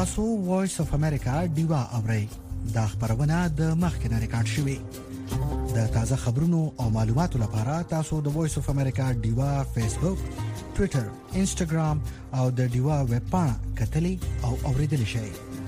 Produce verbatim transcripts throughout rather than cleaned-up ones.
تاسو وایس اف امریکا ډیوا اورئ دا خبرونه د مخکنه ریکارډ شوې د تازه خبرونو او معلوماتو لپاره تاسو د وایس اف امریکا ډیوا فیسبوک ټوئیټر انسټاګرام او د ډیوا ویب پاڼه کتلی او اوریدل شئ.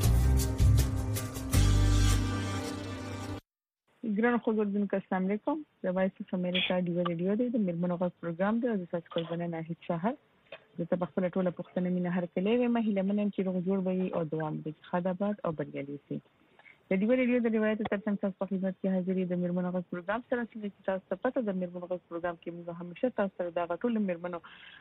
ګران خوږدونکو السلام علیکم. د وایس اف امریکا ډیوا ریډیو د مرمنو غږ پروګرام دی. د تاسو کومه نه هیڅ شهر د تبخله ټوله پښتنه مینه هر کله وي مهله منم چې روغ جوړ وي او دوام دي خدابات او بریالي شي. د ډیوا ریډیو د روایت ترڅنګ تاسو په خدمت کې حاضرې د مرمنو غږ پروګرام سره چې تاسو ته پته د مرمنو غږ پروګرام کې موږ همیشه تاسو سره دا ټول مرمنو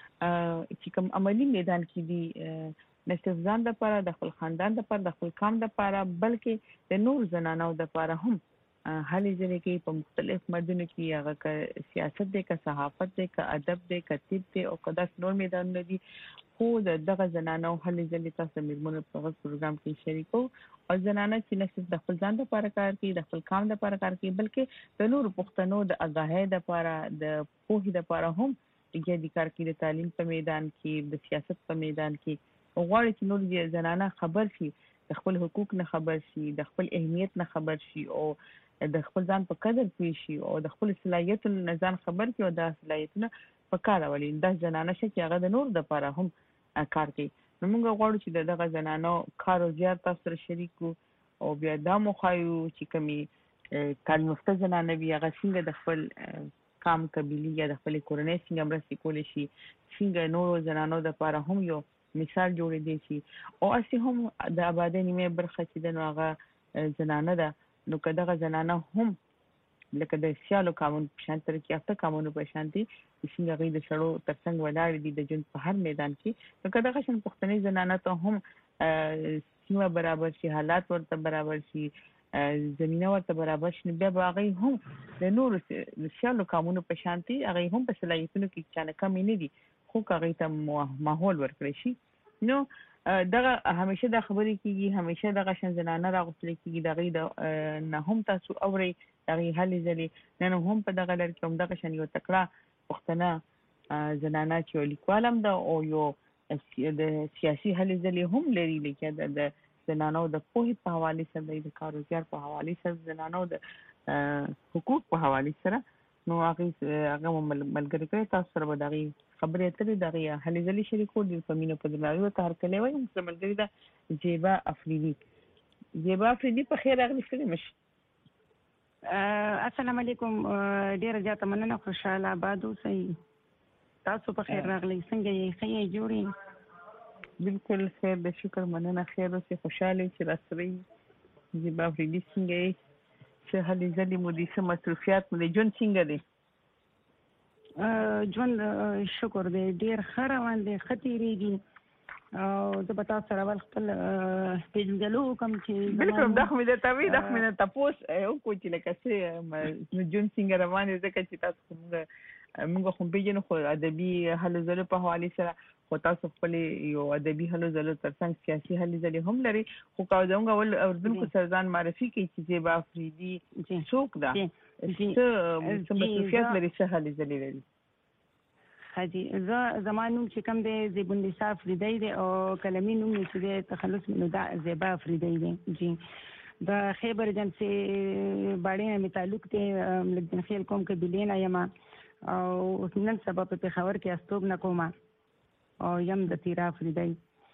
چې کوم عملی میدان کې دي نه صرف ځان لپاره د خپل خاندان لپاره د خپل قوم لپاره بلکې د نور زنانو لپاره هم حالې ځلې کې په مختلف مدنو کې هغه سیاست دی که صحافت دی که ادب دی که طب دی او که داس نور میدانونه دي خو دغه زنانو حالې ځلې تاسو مرمنو په پروګرام کې شریکو او زنانه چې نه صرف د خپل ځان لپاره کار کوي د خپل قوم لپاره کار کوي بلکې د نور پښتنو د اغاهي لپاره د پوهې لپاره هم د کار کوي د تعلیم په میدان کې د سیاست په میدان کې غواړي چې نور زنانه خبر شي د خپل حقوق نه خبر شي د خپل اهمیت نه خبر شي او د خپل ځان په قدر پوه شي او د خپل صلاحیتونو نه ځان خبر کړي او د صلاحیتونو په کار ولې د زنانه چې هغه د نور لپاره هم کار کوي. نو موږ غواړو چې دغه زنانو کار او زیار تاسو سره شریکو او بیا دا مخایو چې کمی تعلیم یافته زنانه وي هغه څنګه د خپل قام قبیله یا د خپل کورنۍ څنګه مرسته کولی شي څنګه نور زنانو لپاره هم یو مثال جوړ دی شي او اسی هم د آبادی نیمه برخه چې د نوغه زنانه ده نو کداغه زنانه هم لکه د سیالو قانون په شان تر کې افته قانون په شان دي چې هغه د شړو ترڅنګ ولاړ دي د جن په هر میدان کې نو کداغه شان پښتني زنانه ته هم سیمه برابر شي حالات ورته برابر شي زمينه ورته برابر شي بیا هغه هم د نور سیالو قانون په شان دي هغه هم په صلاحیتونو کې چانه کم نه دي خو هغه ته ماحول ورکړي شي. نو دغه همیشه د خبرې کیږي همیشه د غشن زنانه راغوستل کیږي دغه د نه هم تاسو اوري دغه حل ځلې نه هم په دغه لر کې هم دغه شن یو تکړه پښتنه زنانه چې لیکوالم ده او یو د سیاسي حل ځلې هم لري لکه د زنانو د پوهې په حواله سره د کاروبار په حواله سره زنانو د حقوق په حواله سره نو هغه هغه ملګری کوي تاسو سره به دغه خبرې اترې دغه حل ځلې شریکو د فامینو په دماغي او تر کله وایي چې ملګری دا جیبا افریدي جیبا افریدي په خیر راغلی شئ مش السلام علیکم ډیر زیاته مننه خوشاله آباد اوسئ تاسو په خیر راغلی څنګه یې ښه جوړی بالکل خیر د شکر مننه خیر اوسئ خوشاله چې راسري جیبا افریدي څنګه چې حل ځلې مو دي سم مصروفیات مو جون څنګه دي ژوند شکر دی ډیر ښه روان دی ښه تېرېږي او زه به تاسو سره اول خپل پېژندګلو وکړم چې بالکل دا خو مې درته وایي دا خو مې نه تپوس وکړو چې لکه څه ژوند څنګه روان دی ځکه چې تاسو خو موږ خو پېژنو خو ادبي هلو ځلو په حوالې سره خو تاسو خپل یو ادبي هلو ځلو ترڅنګ سیاسي هلو ځلې هم لري خو که زموږ اول اردوونکو سره ځان معرفي کوي چې جیبا افریدي څوک ده څه مصروفیات لري څه هلو ځلې لري حاجی زه زما نوم چې کوم دی زیبالنسا افریدی دی او کلمي نوم یې چې دی تخلص منو دا زیبا افریدی دی جی د خیبر جنسي باړې مې تعلق دی لږ خیل کوم قبیلې نه یم او نن سبا په پېښور کې استوګنه کوم او یم د تیرا افریدی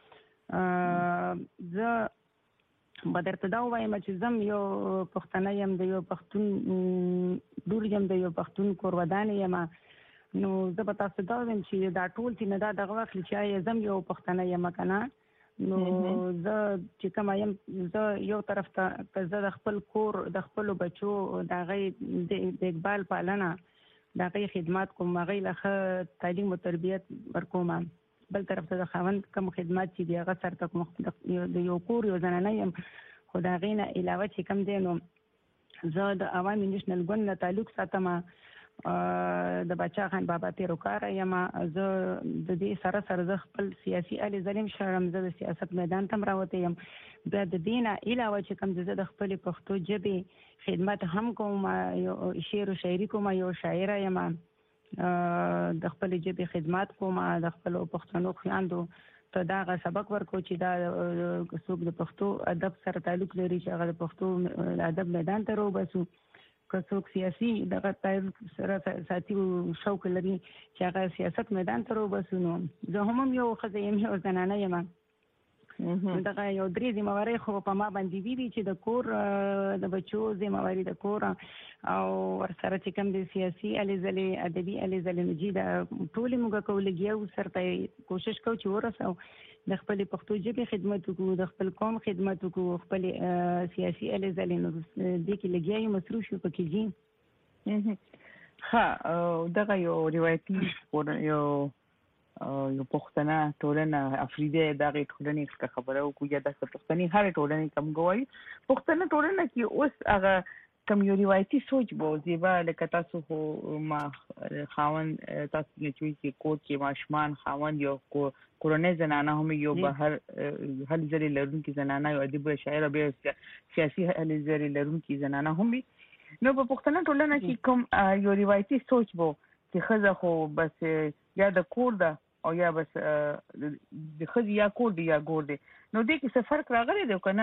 زه به درته دا ووایم چې زم یو پښتنه یم د یو پښتون لور یم د یو پښتون کور ودانې یم نو زه به تاسو دا وایم چې دا ټول چې نه دا دغه واخلي چې زم یو پښتنه یم که نه نو زه چې کومه یم زه یو طرف ته که زه د خپل کور د خپلو بچو د هغې د اقبال پالنه د هغې خدمات کوم هغې له ښه تعلیم او تربیت ورکوم بل طرف ته د خاوند کوم خدمات چې دي هغه سرته کوم د یو کور یو زنانه یم خو د هغې نه علاوه چې کوم دی نو زه د عوامي نیشنل ګوند نه تعلق ساتم د بچا خان بابا تیروکاره یم زه د دې سره سره زه خپل سیاسي الې ظلم شرم زه د سیاست میدان ته راوته یم بیا د دې نه علاوه چې کوم زه د خپلې پښتو ژبې خدمت هم کوم یو شعر و شاعري کوم یو شاعره یم د خپلې ژبې خدمت کوم د خپلو پښتنو خویندو ته دا غا سبق ورکو چې دا څوک د پښتو ادب سره تعلق لري چې هغه د پښتو ادب میدان ته روباسو که څوک سیاسي دغه تعلق سره ساتي او شوق لري چې هغه سیاست میدان ته روباسو. نو زه هم یو ښځه یم یو زنانه یم دغه یو درې ذمہوارۍ خو په ما باندې دي چې د کور د بچو ذمہواري د کور او ورسره چې کوم د سیاسي الې ځلې ادبي الې ځلې نجي د ټولې موږ کولګي او سره کوشش کوو چې ورسو د خپل پښتو ژبې خدمت وکړو د خپل قوم خدمت وکړو خپل سیاسي الې ځلې نو د کې لګیا یو مصروف شو پکې جی. ها دغه یو روایتي یو یو پښتنه ټولنه افریدي دغه ټولنې خبره وکړو یا د پښتني هر ټولنې کوم غوي پښتنه ټولنه کې اوس هغه کوم یو روایتي سوچ بو زیبا لکه تاسو خو ما خاون تاسو نه چوي چې کوټ کې ماشمان خاون یو کورنۍ زنانه هم یو بهر هل ځلې لرونکي زنانه یو ادب شاعر به سیاسي هل ځلې لرونکي زنانه هم نو په پښتنه ټولنه کې کوم یو روایتي سوچ بو چې خزه خو بس یا د کور ده او یا بس د خزي یا کور دی یا ګور دی نو دې کې څه فرق راغلی دی کنه؟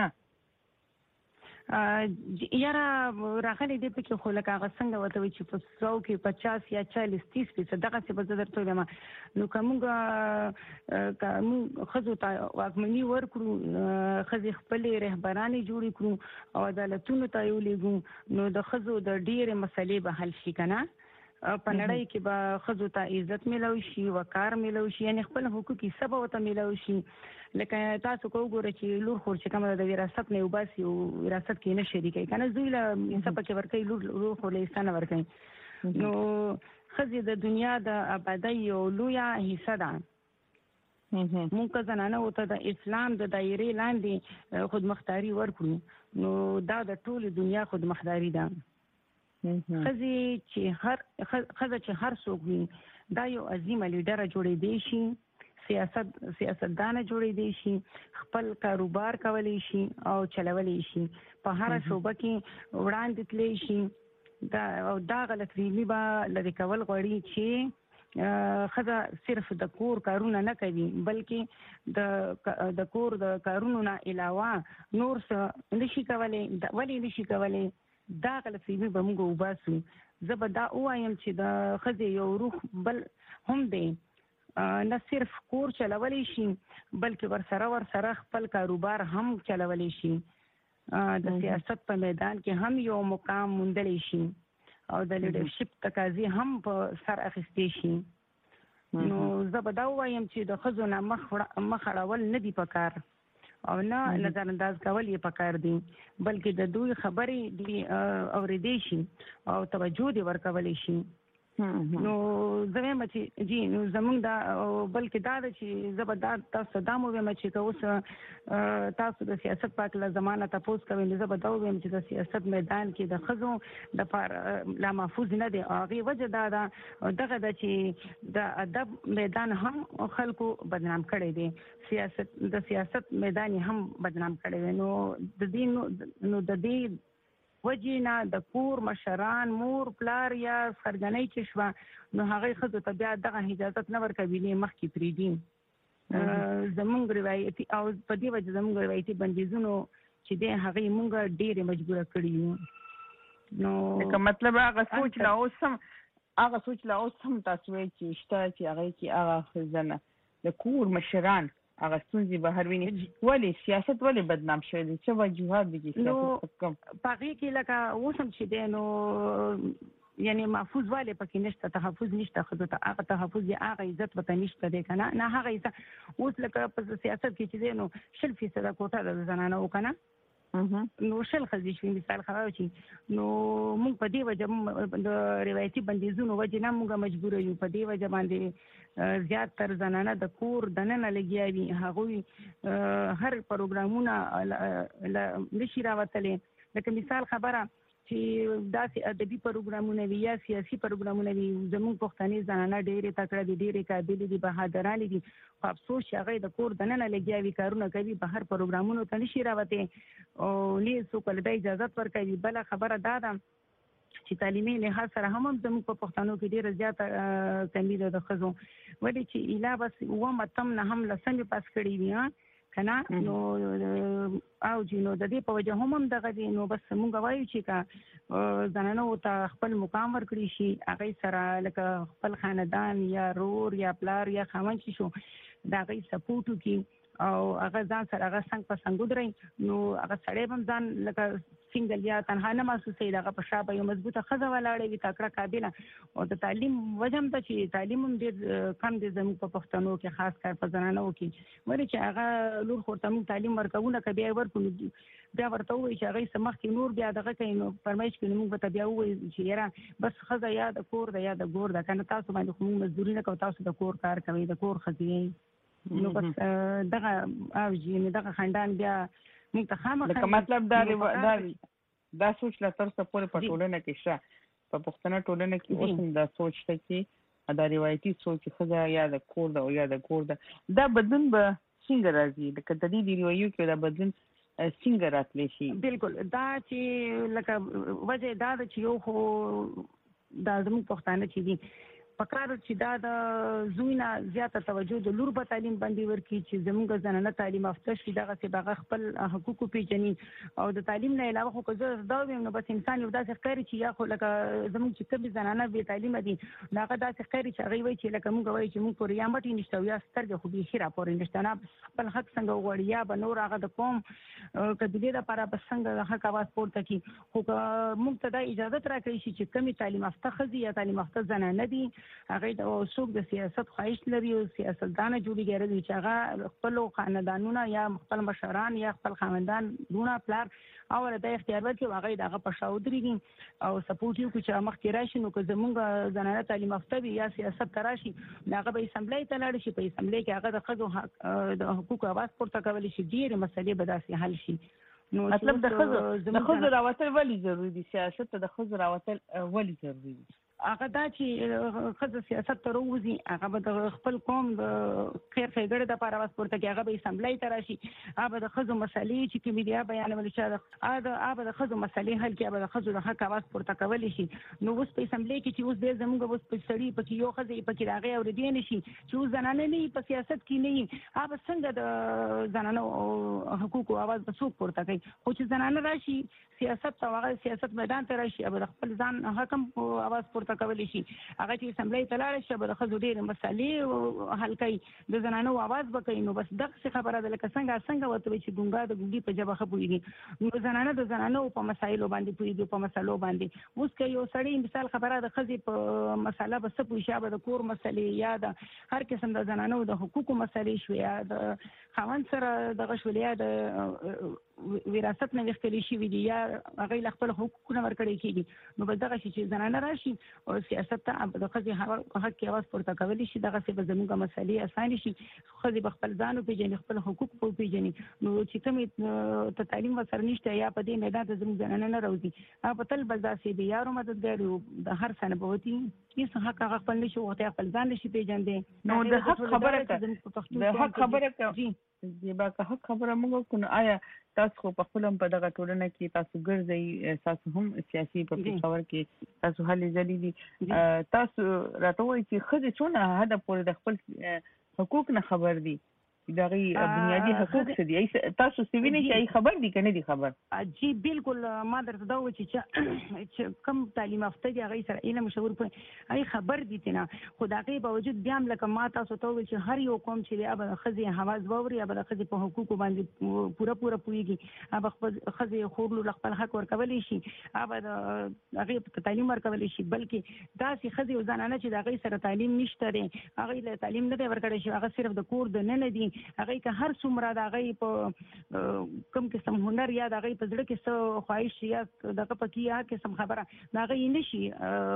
یاره راغلی دی پکې خو لکه هغه څنګه ورته وایي چې په سو کې پچاس یا چالیس تیس فیصد دغسې به زه درته وایم نو که موږ که موږ ښځو ته واکمني ورکړو ښځې خپلې رهبرانې جوړې کړو او عدالتونو ته یې ولېږو نو د ښځو د ډېرې مسلې به حل شي که نه. په نړۍ کې به ښځو ته عزت میلو شي وقار میلو شي یعنې خپل حقوق یې څه به ورته میلو شي. لکه تاسو که وګورئ چې لور خور چې کومه د وراثت نه یې وباسي او وراثت کې یې نه شریکوي که نه زوی له حصه پکې ورکوي لور خور له حصه نه ورکوي. نو ښځې د دنیا د ابادۍ یو لویه حصه ده. موږ که زنانه ورته د اسلام د دایرې لاندې خودمختاري ورکړو نو دا د ټولې دنیا خودمختاري ده. ښځې چې هر ښځه چې هر څوک وي دا یو عظیمه لیډره جوړېدی شي سیاست سیاستدانه جوړېدی شي خپل کاروبار کولی شي او چلولی شي په هره شعبه کې وړاندې تللی شي. دا او دا غلطفهمي به لرې کول غواړي چې ښځه صرف د کور کارونه نه کوي بلکې د د کور د کارونو نه علاوه نور څه نشي کولی. ولې نشي کولی؟ دا غلطفهمي به موږ وباسو. زه به دا ووایم چې د ښځې یو روح بل هم دی نه صرف کور چلولی شي بلکې ورسره ورسره خپل کاروبار هم چلولی شي د سیاست په میدان کې هم یو مقام موندلی شي او د لیډرشپ تقاضي هم په سر اخیستی شي. نو زه به دا ووایم چې د ښځو نه مخ اړول نه دي پکار او نه نظر انداز کول یې پکار دي بلکې د دوی خبرې دي اورېدی شي او توجه دې ورکولی شي. نو زه وایم چې جی نو زمونږ دا بلکې دا ده چې زه به دا تاسو دا مو وایم چې که اوس تاسو د سیاست په هکله زمانه تپوس کوئ نو زه به دا ووایم چې د سیاست میدان کې د ښځو دپاره لا محفوظ نه دی او هغې وجه دا ده دغه ده چې د ادب میدان هم خلکو بدنام کړی دی سیاست د سیاست میدان هم بدنام کړی دی. نو د دې نو د دې وجې نه د کور مشران مور پلار یا خرګنۍ چې شوه نو هغې ښځو ته بیا دغه اجازت نه ورکوي نه مخکې پرېږدي. زمونږ روایتي او په دې وجه زمونږ روایتي بندیزونو چې دی هغې مونږ ډېرې مجبوره کړي یو. نو لکه مطلب هغه سوچ لا اوس هم هغه سوچ لا اوس هم تاسو وایئ چې شته چې هغې کې هغه ښځه د کور مشران هغه ستونزې بهر ویني ولې سیاست ولې بدنام شوی دی څه وجوهات دي چې سیاست کم په هغې کې لکه اوس هم چې دی نو یعنې محفوظ والې پکې نشته تحفظ نشته ښځو ته هغه تحفظ دی هغه عزت ورته نشته دی که نه نه هغه عزت اوس لکه په سیاست کې چې دی نو شل فیصده کوټه ده د زنانو که نه نو شل ښځې شوي مثال خبره چې نو موږ په دې وجه د روایتي بندیزونو وجې نه موږ مجبوره یو په دې وجه باندې زیات تر زنانه د کور دننه لګیا وي هغوی هر پروګرامونه نشي راوتلی. لکه مثال خبره چې داسې ادبي پروګرامونه وي یا سیاسي پروګرامونه وي زموږ پښتنې زنانه ډېرې تکړه دي ډېرې قابلې دي بهادرانې دي خو افسوس چې هغې د کور دننه لګیا وي کارونه کوي بهر پروګرامونو ته نشي راوتی او نه یې څوک له ده اجازت ورکوي. بله خبره دا ده چې تعلیمي لحاظ سره هم زموږ په پښتنو کې ډیره زیاته کمی ده د ښځو ولې چې اله بس اومه تم نه هم لسمې پاس کړي وي کنه نو او جنو د دې په وجه هم دغه دي نو بس موږ وایو چې کا زنانو ته خپل مقام ورکړي شي هغه سره لکه خپل خاندان یا رور یا پلار یا خاوند شو دا غي سپورټ کی او هغه ځان سره هغه څنګه په څنګه درې نو هغه سړی هم ځان لکه سنگل یا تنها نه محسوسوي دغه په شابه یو مضبوطه ښځه ولاړه وي تکړه قابله او د تعلیم وجه هم ته چې تعلیم هم ډېر کم دی زموږ په پښتنو کې خاص کار په زنانو کې ولې چې هغه لور خو ته موږ تعلیم ورکوو که بیا ورکړو بیا ورته وایي چې هغې څه مخکې نور بیا دغه کوي نو فرمایش کوي نو موږ به ته بیا ووایو چې یاره بس ښځه یا د کور ده یا د ګور ده که نه تاسو باندې خو موږ مزدوري نه کوو تاسو د کور کار کوئ د کور ښځې نو بس دغه او جی دغه خاندان بیا موږ ته خامخا مطلب دا دا سوچ لا تر څه پورې په ټولنه کې شته په پښتنه ټولنه کې اوس هم دا سوچ ته چې دا روایتي سوچ ښځه یا د کور ده او یا د کور ده دا بدلون به څنګه راځي لکه د دې روایو کې دا بدلون څنګه راتلی شي بالکل دا چې لکه وجه دا ده چې یو خو دا زموږ پښتانه چې دي پکار چې دا د زوی نه زیاته توجه د لور په تعلیم باندې ورکړي چې زموږ زنانه تعلیم یافته شي دغه څه هغه خپل حقوق پیژني او د تعلیم نه علاوه خو که زه دا وایم نو بس انسان یو داسې ښکاري چې یا خو لکه زموږ چې کومې زنانه بې تعلیمه دي نو هغه داسې ښکاري چې هغوی وایي چې لکه موږ وایو چې موږ پورې یا مټې نشته او یا سترګې خو بیخي راپورې نشته نه خپل حق څنګه وغواړي یا به نور هغه د قوم قبیلې دپاره به څنګه حق اواز پورته کړي خو که موږ ته دا اجازت راکړی شي چې کومې تعلیم یافته ښځې یا تعلیم یافته زنانه دي هغه د څوک د سیاست خواهش لري او سیاستدانه جوړیږي راځي چې هغه خپل خاندانونه یا خپل مشران یا خپل خاندان دونه پلار او د اختیار ورکړي هغه دغه په شاو درېږي او سپورټ یو چې مخکې راشي نو که زمونږ زنانه تعلیم یافته وي یا سیاست ته راشي هغه به اسمبلی ته لاړ شي په اسمبلی کې هغه د ښځو د حقوقو اواز پورته کولی شي ډېرې مسلې به داسې حل شي مطلب د ښځو د ښځو راوتل ولې ضروري دي سیاست ته د ښځو راوتل ولې ضروري دي هغه دا چې ښځه سیاست ته راوځي هغه به د خپل قوم د خیر ښېګړې دپاره اواز پورته کړي هغه به اسمبلی ته راشي هغه به د ښځو مسلې چې کومې دي هغه بیانولی شي هغه به د ښځو مسلې حل کړي هغه به د ښځو د حق اواز پورته کولی شي نو اوس په اسمبلی کې چې اوس دی زموږ اوس په سړي پکې یو ښځه یې پکې د هغې اورېدی نه شي چې اوس زنانه نه وي په سیاست کې نه وي هغه به څنګه د زنانو حقوقو اواز به څوک پورته کوي خو چې زنانه راشي سیاست ته هغه سیاست میدان ته راشي هغه د خپل ځان حق هم اواز پورته کولی شي هغه چې اسمبلی ته لاړه شي به د ښځو ډېرې مسلې حل کوي د زنانو اواز به کوي نو بس دغسې خبره ده لکه څنګه څنګه ورته وایي چې ګونګا د ګونګي په ژبه ښه پوهېږي نو زنانه د زنانو په مسایلو باندې پوهېږي په مسلو باندې اوس که یو سړی مثال خبره د ښځې په مسله به څه پوه شي یا به د کور مسلې یا د هر قسم د زنانو د حقوقو مسلې شوې یا د خاوند سره دغه شولې یا د وراثت نه ویښتلی شوي دي یا هغوی له خپل حقوقونه ورکړی کېږي نو بس دغه شي چې زنانه راشي او سیاست ته د ښځې حق کې اواز پورته کولی شي دغسې به زموږ مسلې اسانې شي ښځې به خپل ځان وپېژني خپل حقوق به وپېژني نو چې کومې ته تعلیم ورسره نشته یا په دې میدان ته زموږ زنانه نه راوځي هغه به تل به داسې بې یارو مددګار وي د هر څه نه به وتي هېڅ حق هغه خپل نه شي وغوښتی خپل ځان نه شي پېژندی نو د حق خبره که د حق خبره که زیبا که حق خبره موږ وکړو نو آیا تاسو خو په خپل هم په دغه ټولنه کې تاسو ګرځئ تاسو هم سیاسي په پېښور کې تاسو هلې ځلې دي تاسو راته وایئ چې ښځې څونه حده پورې د خپل حقوق نه خبر دي د هغې بنیادي حقوق څه دي تاسو څه وینئ چې هغې خبر دي که نه دي خبر جی بالکل ما درته دا ووایي چې کوم تعلیم یافته دي هغوی سره علم شعور پوهې هغوی خبر دي ترې نه خو د هغې باوجود بیا هم لکه ما تاسو ته وویل چې هر یو قوم چې دی هغه به د ښځې اواز واوري هغه به د ښځې په حقوقو باندې پوره پوره پوهېږي هغه به خپل ښځې خور لور خپل حق ورکولی شي هغه به د هغې ته تعلیم ورکولی شي بلکې داسې ښځې او زنانه چې د هغوی سره تعلیم نشته دی هغوی له تعلیم نه دی ورکړی شي هغه صرف د کور دننه دي هغوی که هر څومره د هغوی په کوم قسم هنر یا د هغوی په زړه کې څه خواهش یا دغه پکې هر قسم خبره د هغوی نه شي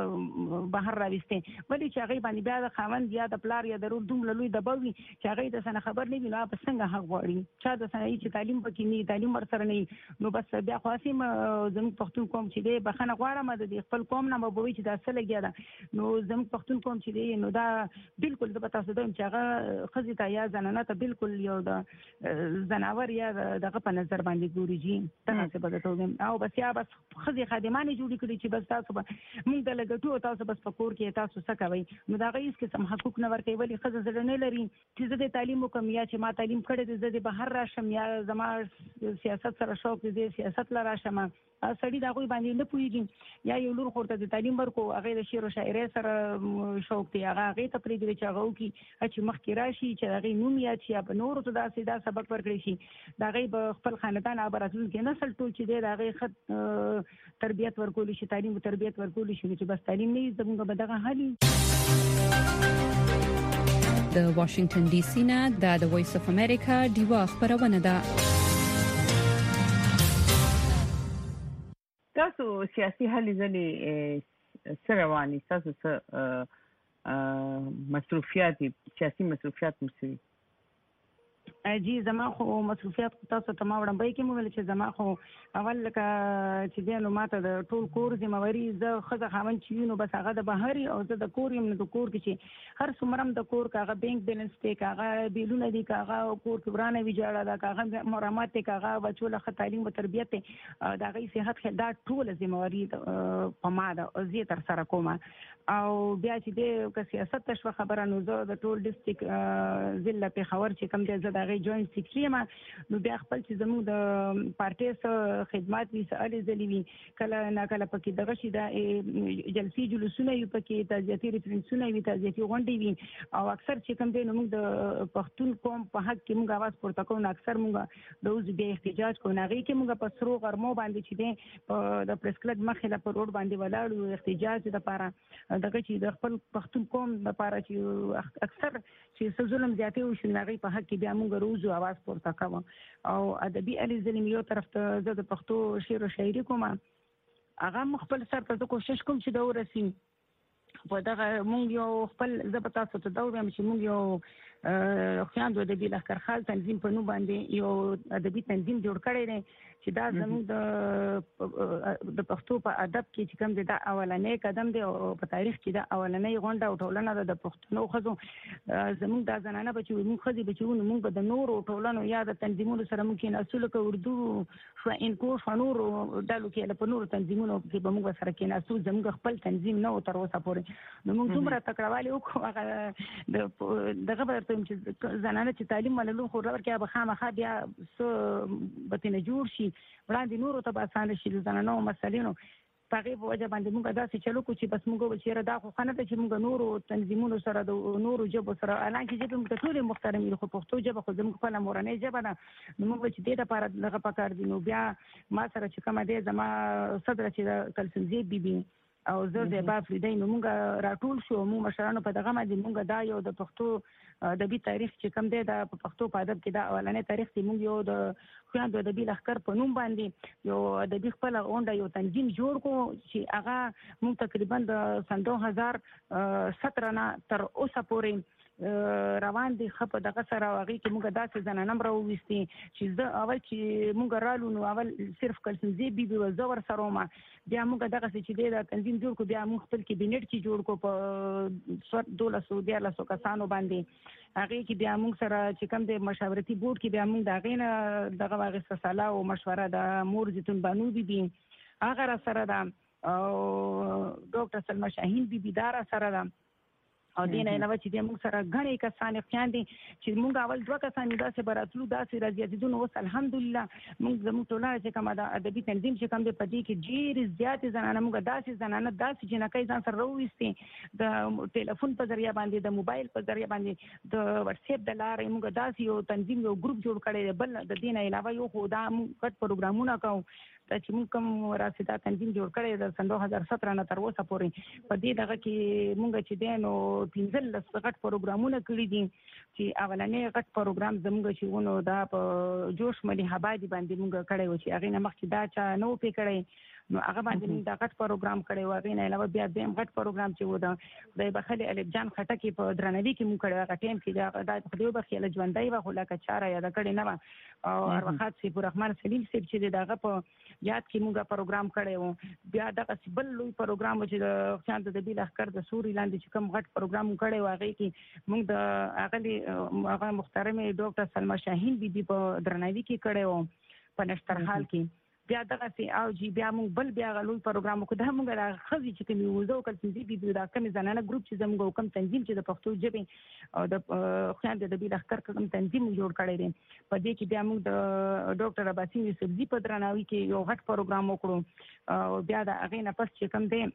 بهر راویستی ولې چې هغوی باندې بیا د خاوند یا د پلار یا د رور دومره لوی دبه وي چې هغوی د څه نه خبر نه وي نو هغه به څنګه حق غواړي چا د څه نه چې تعلیم پکې نه وي تعلیم ورسره نه وي نو بس بیا خو هسې زموږ پښتون قوم چې دی بخښنه غواړم د دې خپل قوم نه به وایي چې دا څه لګیا ده نو زموږ پښتون قوم چې دی نو دا بالکل زه به تاسو ته وایم چې هغه ښځې ته یا زنانه ته بالکل یو د زناور یا دغه په نظر باندې ګوري جی تاسو څه به تاسو او بس یا بس خزي خادمانه جوړ کړي چې بس تاسو موږ د لګټو تاسو بس پکور کې تاسو څه کوي نو دا غي هیڅ قسم حقوق نه ورکوي ولی خزه زړه نه لري چې زه د تعلیم وکم یا چې ما تعلیم کړی د زه بهر راشم یا زما سیاست سره شوق دي سیاست لرا شم سړی دا کوئی باندې نه پويږي یا یو لور خورته د تعلیم ورکو هغه د شعر او شاعري سره شوق دی هغه هغه ته پرې دی چې هغه کی چې مخ کې راشي چې هغه نوم یا چې په نور ته دا سیدا سبق ورکړي شي دا غي په خپل خاندان ابراتون کې نسل ټول چې دی دا غي خط تربيت ورکول شي تعلیم او تربيت ورکول شي چې بس تعلیم نه زموږ بدغه حالي د واشنگټن ډي سي نه د وایس اف امریکا دیوا خبرونه ده تاسو سیاسي هلې ځلې سره واني تاسو څه مصروفیات سیاسي مصروفیات مسوي جی زما خو مصروفیات تاسو ته ما وړاندې کې مو ویل چې زما خو اول لکه چې دینو ماته د ټول کور ذمہواری زه خزه خاون چې نو بس هغه د بهري او زه د کور یم نو د کور کې چې هر څومره د کور کاغه بانک بیلانس ته کاغه بیلونه دي کاغه کور کې ورانه ویجاړه دا کاغه مرامت ته کاغه بچو له تعلیم او تربیت ته دا غي صحت خل دا ټول ذمہواری په ما ده او زه تر سره کوم او بیا چې د سیاست تشو خبره نو زه د ټول ډیسټریکټ ضلع په خبر چې کوم د زړه غي جوائنٹ سیکریټری ما نو بیا خپل چې زموږ د پارټي سره خدمات وی سره ځلوي کله نه کله پکې دغه شي د جلسي جلوسونه یو پکې تازياتي ریفرنسونه وی تازياتي غونډې وی او اکثر چې کوم د موږ د پښتون قوم په حق کې موږ आवाज پورته کوو اکثر موږ د اوس به احتجاج کوو نه غي کې موږ په سرو غرمو باندې چې د پریس کلب مخې له پر روډ باندې ولاړو احتجاج لپاره دغه چې د خپل پښتون قوم لپاره چې اکثر چې ظلم زیاتې وشي نه غي په حق کې بیا موږ روزو आवाज پورته کوو او ادبي علي ظلم یو طرف ته زه د پښتو شعر او شاعري کوم هغه مخبل سر ته کوشش کوم چې دا ورسیم په دغه مونږ یو خپل زبر تاسو ته دا وایم چې مونږ یو خیاندو د بل اخر خال تنظیم په نو باندې یو ادبي تنظیم جوړ کړی دی چې دا زموږ د د پښتو په ادب کې چې کوم د اولنې قدم دی او په تاریخ کې د اولنې غونډه او ټولنه د پښتنو خزو زموږ د زنانه بچو موږ خزي بچو موږ د نورو ټولنو یا د تنظیمونو سره ممکن اصول ک اردو شو انکو شنور دالو کې له پنور تنظیمونو کې به موږ سره کې اصول زموږ خپل تنظیم نه تر اوسه پورې نو موږ دومره تکړهوالي وکړو هغه دغه ورته چې زنانه چې تعلیم وللو خو ورکه به خامخا بیا څه بتنه جوړ شي وړاندې نورو ته اسانه شي زنانو مسلینو پغه په وجه باندې موږ داسې چلو کو چې بس موږ به چیرې دا خو خنه ته چې موږ نورو تنظیمونو سره د نورو جبو سره اعلان کې چې موږ ټول محترمین خو پښتو جبه خو زموږ په مورنۍ جبه ده نو موږ چې دې لپاره دغه پکار دي نو بیا ما سره چې کومه دې زما صدر چې کلسنزي بیبي او زه د با فریدای نو موږ راټول شو موږ مشرانو په دغه باندې موږ دا یو د پښتو ادبي تاریخ چې کوم دی د پښتو په ادب کې دا اولنې تاریخ دی موږ یو د خويندو ادبي لخر په نوم باندې یو ادبي خپل غونډه یو تنظیم جوړ کو چې هغه موږ تقریبا د سن دوه هزار سطر نه تر اوسه پورې روان دي خپ دغه سره واغې کې موږ داسې زنانه نمبر وستي چې زه اول چې موږ رالو نو اول صرف کلسنزي بي بي وزور سره ما بیا موږ دغه چې د تنظیم جوړ کو بیا موږ خپل کابینټ چې جوړ کو په سوت دوله سعودي له سو کسانو باندې هغه کې بیا موږ سره چې کوم د مشاورتي بورډ کې بیا موږ دا غینه دغه واغې سره او مشوره د مور زيتون بانو بي بي هغه را سره دا او ډاکټر سلمى شاهین بي بي دار سره دا او دینه نه چې د موږ سره غني کسان خیان دي چې موږ اول دوه کسان داسې براتلو داسې راځي دونه وس الحمدلله موږ زموږ ټولنه چې کومه د ادبي تنظیم چې کوم د پدې کې ډېر زیات زنانه موږ داسې زنانه داسې چې نه کوي ځان سره وروستي د ټلیفون په ذریعہ باندې د موبایل په ذریعہ باندې د واتس اپ د لارې موږ داسې یو تنظیم یو ګروپ جوړ کړی بل د دینه علاوه یو خو دا موږ کټ پروګرامونه کوو چې موږ کوم راسته تنظیم جوړ کړی د سن دوه هزار ستر نه تر اوسه پورې په دې دغه کې موږ چې دینو پنځل لس غټ پروګرامونه کړی دي چې اولنې غټ پروګرام زموږ چې ونه دا په جوش ملي هبادي باندې موږ کړی و چې هغه نه مخکې دا چا نو پې کړی نو هغه باندې موږ دا غټ پروګرام کړی و. هغې نه علاوه بیا دویم غټ پروګرام چې و د خدای بخښلي الف جان خټکي په درناوي کې موږ کړی. هغه ټایم کې دا خدای وبخښي له ژوندی وه خو لکه چاره یاده کړې نه وه او ارواښاد صاحب الرحمن سلیم صاحب چې دی د هغه په یاد کې موږ پروګرام کړی و. بیا دغسې بل لوی پروګرام و چې د خیال د ادبي لښکر د سوري لاندې چې کوم غټ پروګرام کړی و هغې کې موږ د هغه هغه محترمې ډاکټر سلما شاهین بیبي په درناوي کې کړی و په نشترحال کې. بیا دغسې او جی بیا موږ بل بیا هغه لوی پروګرام وکړو. دا موږ د ښځې چې کومې وزه او کلسنځي بیبي دا کومې زنانه ګروپ چې زموږ کوم تنظیم چې د پښتو ژبې او د خیال د ادبي لښکر کوم تنظیم جوړ کړی دی په دې کې بیا موږ د ډاکټر عباسین یوسفزي په درناوي کې یو غټ پروګرام وکړو. او بیا د هغې نه پس چې کوم دی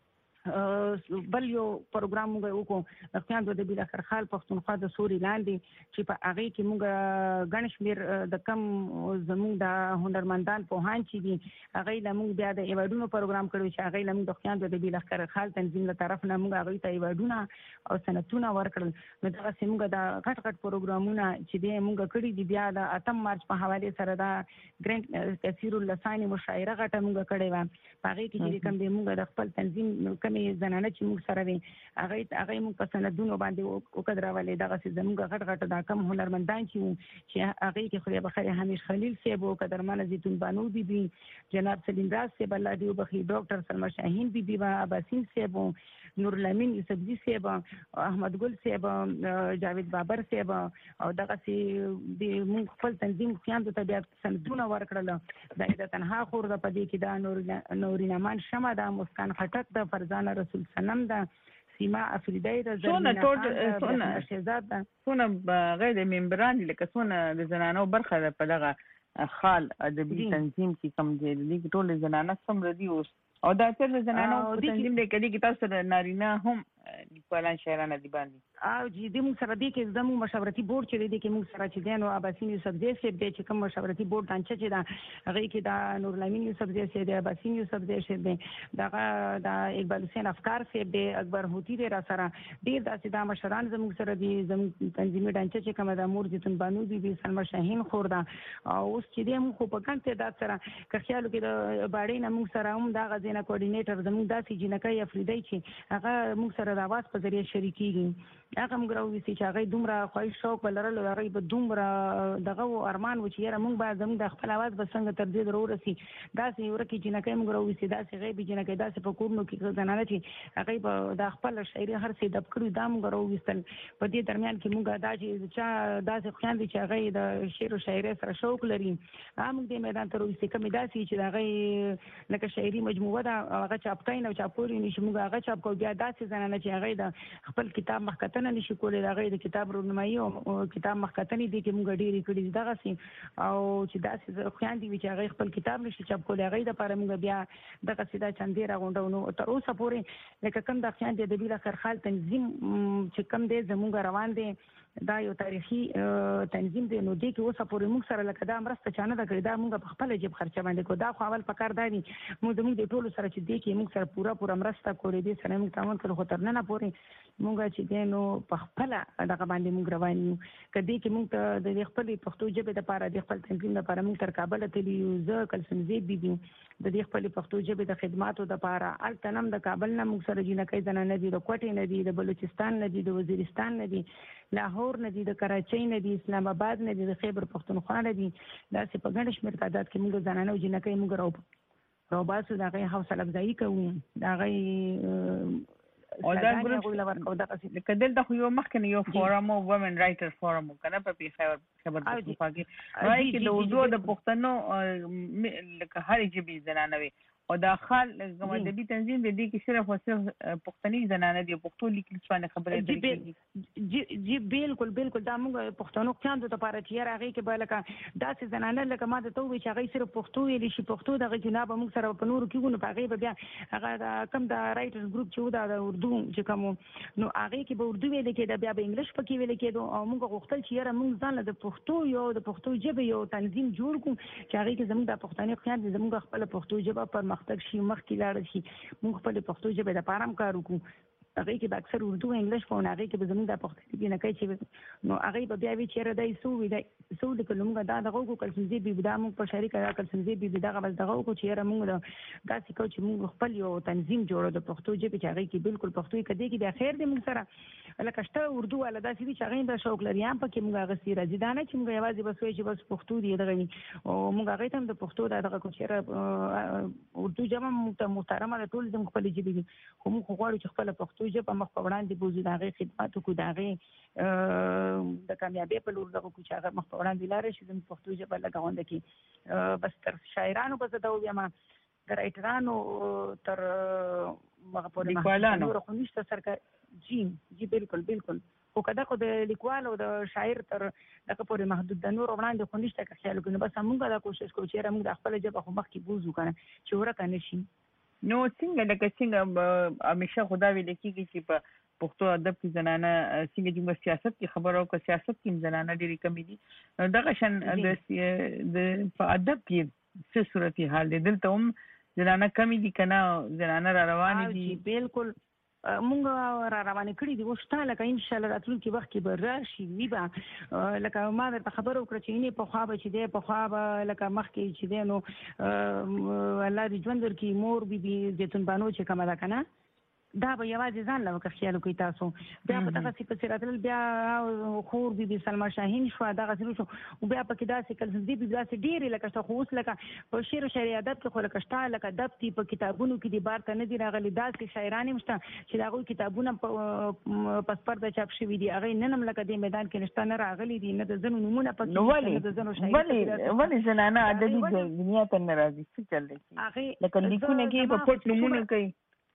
بل یو پروګرام موږ وکړو خیال د ادبي لښکر خال پښتونخوا د سوري لاندې چې په هغې کې موږ ګڼ شمېر د کم زموږ د هنرمندان پوهان چې دي هغې له موږ بیا د ایوارډونو پروګرام کړی چې هغې له موږ د خیال د ادبي لښکر خال تنظیم له طرف نه موږ هغوی ته ایوارډونه او سنتونه ورکړل. نو دغسې موږ د غټ غټ پروګرامونه چې دی موږ کړي دي. بیا د اتم مارچ په حوالې سره دا ګرینډ کثیر اللساني مشاعره غټه موږ کړې وه. په هغې کې چې کوم دی موږ د خپل تنظیم کمې زنانه چې موږ سره وي هغې هغې موږ په سندونو باندې وکدرولې. دغسې زموږ غټ غټ دا کم هنرمندان چې وو چې هغې کې خدای بخښي حمیش خلیل صاحب و، قدرمنه زیتون بانو بیبي، جناب سلیم راز صاحب الله دې وبخښي، ډاکټر سلما شاهین بیبي و، عباسین صاحب، نورالامین یوسفزي صاحب، احمد ګل صاحب، جاوید بابر صاحب او دغسې د موږ خپل تنظیم خویندو ته بیا سندونه ورکړل. دا د تنها خور ده په دې کې دا نورین امان شمه ده، مسکان خټک ده، فرزانه رسول سنم ده، سیما افریدی ده، زرمینه خان ده، شهزاد ده. څونه غیر ممبران دي لکه څونه د زنانو برخه ده په دغه خال ادبي تنظیم کې کوم دی د ټول زنانه څومره دي اوس او دا څه د زنانو په تنظیم دی کدي کې تاسو سره نارینه هم لیکوالان شاعران ادیبان دي؟ او جی د موږ سره دی کې زموږ مشورتي بورډ چې دی کې موږ سره چې دی نو عباسین یوسفزي صاحب دی چې کوم مشورتي بورډ دانچه چې دا هغې کې دا نورالامین یوسفزي صاحب دی، عباسین یوسفزي صاحب دی، دغه دا اقبال حسین افکار صاحب دی، اکبر هوتي دی را سره ډېر داسې دا مشران زموږ سره دي. زموږ تنظیمي ډانچه چې کومه ده مور زیتون بانو بیبي، سلما شاهین خور ده او اوس چې دی موږ خو په ګڼ تعداد سره که خیالو کې د باړۍ نه موږ سره هم دغه ځای نه کوارډینیټر زموږ داسې جینکۍ افریدی چې هغه موږ سره د اواز په ذریعه شریکېږي. هغه موږ راوویستې چې هغې دومره خواهش شوق به لرلو، هغې به دومره دغه و ارمان و چې یاره موږ به زموږ د خپل اواز به څنګه تر دې در ورسي. داسې ورکې جینکۍ موږ راوویستې، داسې غیبي جینکۍ، داسې په کورونو کې زنانه چې هغې به دا خپله شاعري هر څه ډب کړي دا موږ راوویستل. په دې درمیان کې موږ دا چې چا داسې خویندې چې هغې د شعر و شاعرۍ سره شوق لري هغه موږ دې میدان ته راوویستې. کومې داسې چې د هغې لکه شاعري مجموعه ده هغه چاپکۍ نه چاپوري نه شي موږ هغه چاپ کوو. بیا داسې زنانه چې هغې د خپل کتاب مخکتنه نشي کولی، د هغې د کتاب رونمایي او کتاب مخکتنې دي کې موږ ډېرې کړي دي دغسې. او چې داسې خویندې وي چې هغې خپل کتاب نشي چاپ کولی هغې دپاره موږ بیا دغسې دا چندې راغونډو. نو تر اوسه پورې لکه کوم د خویندې ادبي لښکر خال تنظیم چې کوم دی زموږ روان دی دا یو تاریخي تنظیم دی. نو دې کې اوسه پورې موږ سره لکه دا مرسته چا نه ده کړې، دا موږ په خپله جیب خرچه باندې کړو. دا خو اول پکار دا دي موږ زموږ د ټولو سره چې دې کې موږ سره پوره پوره مرسته کړې دې سره موږ تعاون کړو. خو تر ننه پورې موږ چې دی نو په خپله دغه باندې موږ روان یو. که دې کې موږ ته د دې خپلې پښتو ژبې دپاره د خپل تنظیم دپاره موږ تر کابله تللي یو. زه کلسم زید بیبي د دې خپلې پښتو ژبې د خدماتو دپاره هلته نه هم د کابل نه موږ سره جینکۍ زنانه دي، د کوټې نه دي، د بلوچستان نه دي، د وزیرستان نه دي، لاهور نه دي، د کراچۍ نه دي، اسلام آباد نه دي، د خیبر پښتونخوا نه دي. داسې په ګڼ شمېر تعداد کې موږ زنانه او جینکۍ موږ راو راوباسو، د هغې حوصله افزایي کوو، د هغې او دا ګروپ که دلته خو یو مخکې یو فورم و ومن رایټر فورم و که نه په خیبر پښتونخوا کې هغې کې د اردو د پښتنو لکه هرې ژبې زنانه وي او دا خال کوم ادبي تنظیم دی دې کې صرف او صرف پښتني زنانه دي، پښتو لیکل باندې خبرې دي. جی بالکل بالکل دا موږ پښتنو خویندو دپاره چې یاره هغې کې به لکه داسې زنانه لکه ما درته ووایي چې هغې صرف پښتو ویلی شي، پښتو دغه جناب موږ سره په نورو کې وو نو په هغې به بیا هغه د کوم د رایټرز ګروپ چې و دا د اردو چې کوم نو هغې کې به اردو ویلې کېده، بیا به انګلیش پکې ویلې کېدو. او موږ غوښتل چې یاره موږ ځان له د پښتو یو د پښتو ژبې یو تنظیم جوړ کړو چې هغې کې زموږ د پښتني خویندې زموږ خپله پښتو ژبه پر مخکې شي، مخکې لاړه شي، موږ خپلې پښتو ژبې دپاره هم کار وکړو. هغه کې به اکثر اردو انګلیش په هغه کې به زموږ د پښتو کې نه کوي چې نو هغه به بیا وی چیرې دای سو وی دای سو د کلمه دا دغه کو کلسمزي بي بدا موږ په شریکه دا کلسمزي بي دغه بس دغه کو چیرې موږ دا چې کو چې موږ خپل یو تنظیم جوړو د پښتو ژبې چې هغه کې بالکل پښتو کې دی کې د خیر دې موږ سره لکه شته اردو ولا دا چې هغه د شوق لري هم پکې موږ هغه سي راځي دا نه چې موږ یوازې بس وایي چې بس پښتو دی دغه او موږ هغه ته د پښتو دغه کو چیرې اردو جمع محترمه د ټول زموږ خپل ژبې خو موږ غواړو چې خپل پښتو ژبه مخ په وړاندې بوزي دغه خدمات کو دغه د کامیابی په لور دغه کو چې هغه مخ په وړاندې لارې شي زموږ پښتو ژبه لګاوند کې بس تر شاعرانو په زده وي ما د رائټرانو تر هغه پورې لیکوالانو نور خو نشته سرکار جی جی بالکل بالکل خو کدا خو د لیکوال او د شاعر تر دغه پورې محدود د نور وړاندې خو نشته که خیال کوي بس موږ دا کوشش کوو چې موږ د خپل ژبه خو مخ کې بوزو کنه چې ورکه نشي نو څنګه لکه څنګه همیشه خدا ویل کېږي چې په پښتو ادب کې زنانه څنګه چې سیاست کې خبرو او سیاست کې زنانه ډېری کمی دي دغه شان د په ادب کې څه صورتي حال دی دلته هم زنانه کمی دي کنه زنانه را روانې دي بالکل مونږ را روانې کړي دي وشته لکه ان شاء الله راتلونکي وخت کې به راشي وي به لکه ما درته خبرو وکړه چې نه په خوا به چې دی په خوا به لکه مخکې چې دی نو الله دې ژوند ورکړي مور بي بي زیتون بانو چې کومه ده کنه دا به یوازې ځان له وکړ خیال کوي تاسو بیا په دغه څه په راتلل بیا خور بي بي سلمى شاهین شو دغه څه شو او بیا په کې داسې کلسم دي بیا داسې ډېرې لکه خو اوس لکه په شعر او شعر ادب کې خو لکه شته لکه ادب تی په کتابونو کې دي بار ته نه دي راغلي داسې شاعران هم شته چې دغه کتابونه په پسپر د چاپ شوي دي هغه نن هم لکه د میدان کې نشته نه راغلي دي نه د زنو نمونه پکې نه د زنو شاعر ولې ولې زنانه ادبي دنیا ته ناراضي څه چل رہی لکه لیکونه کې په پټ نمونه کوي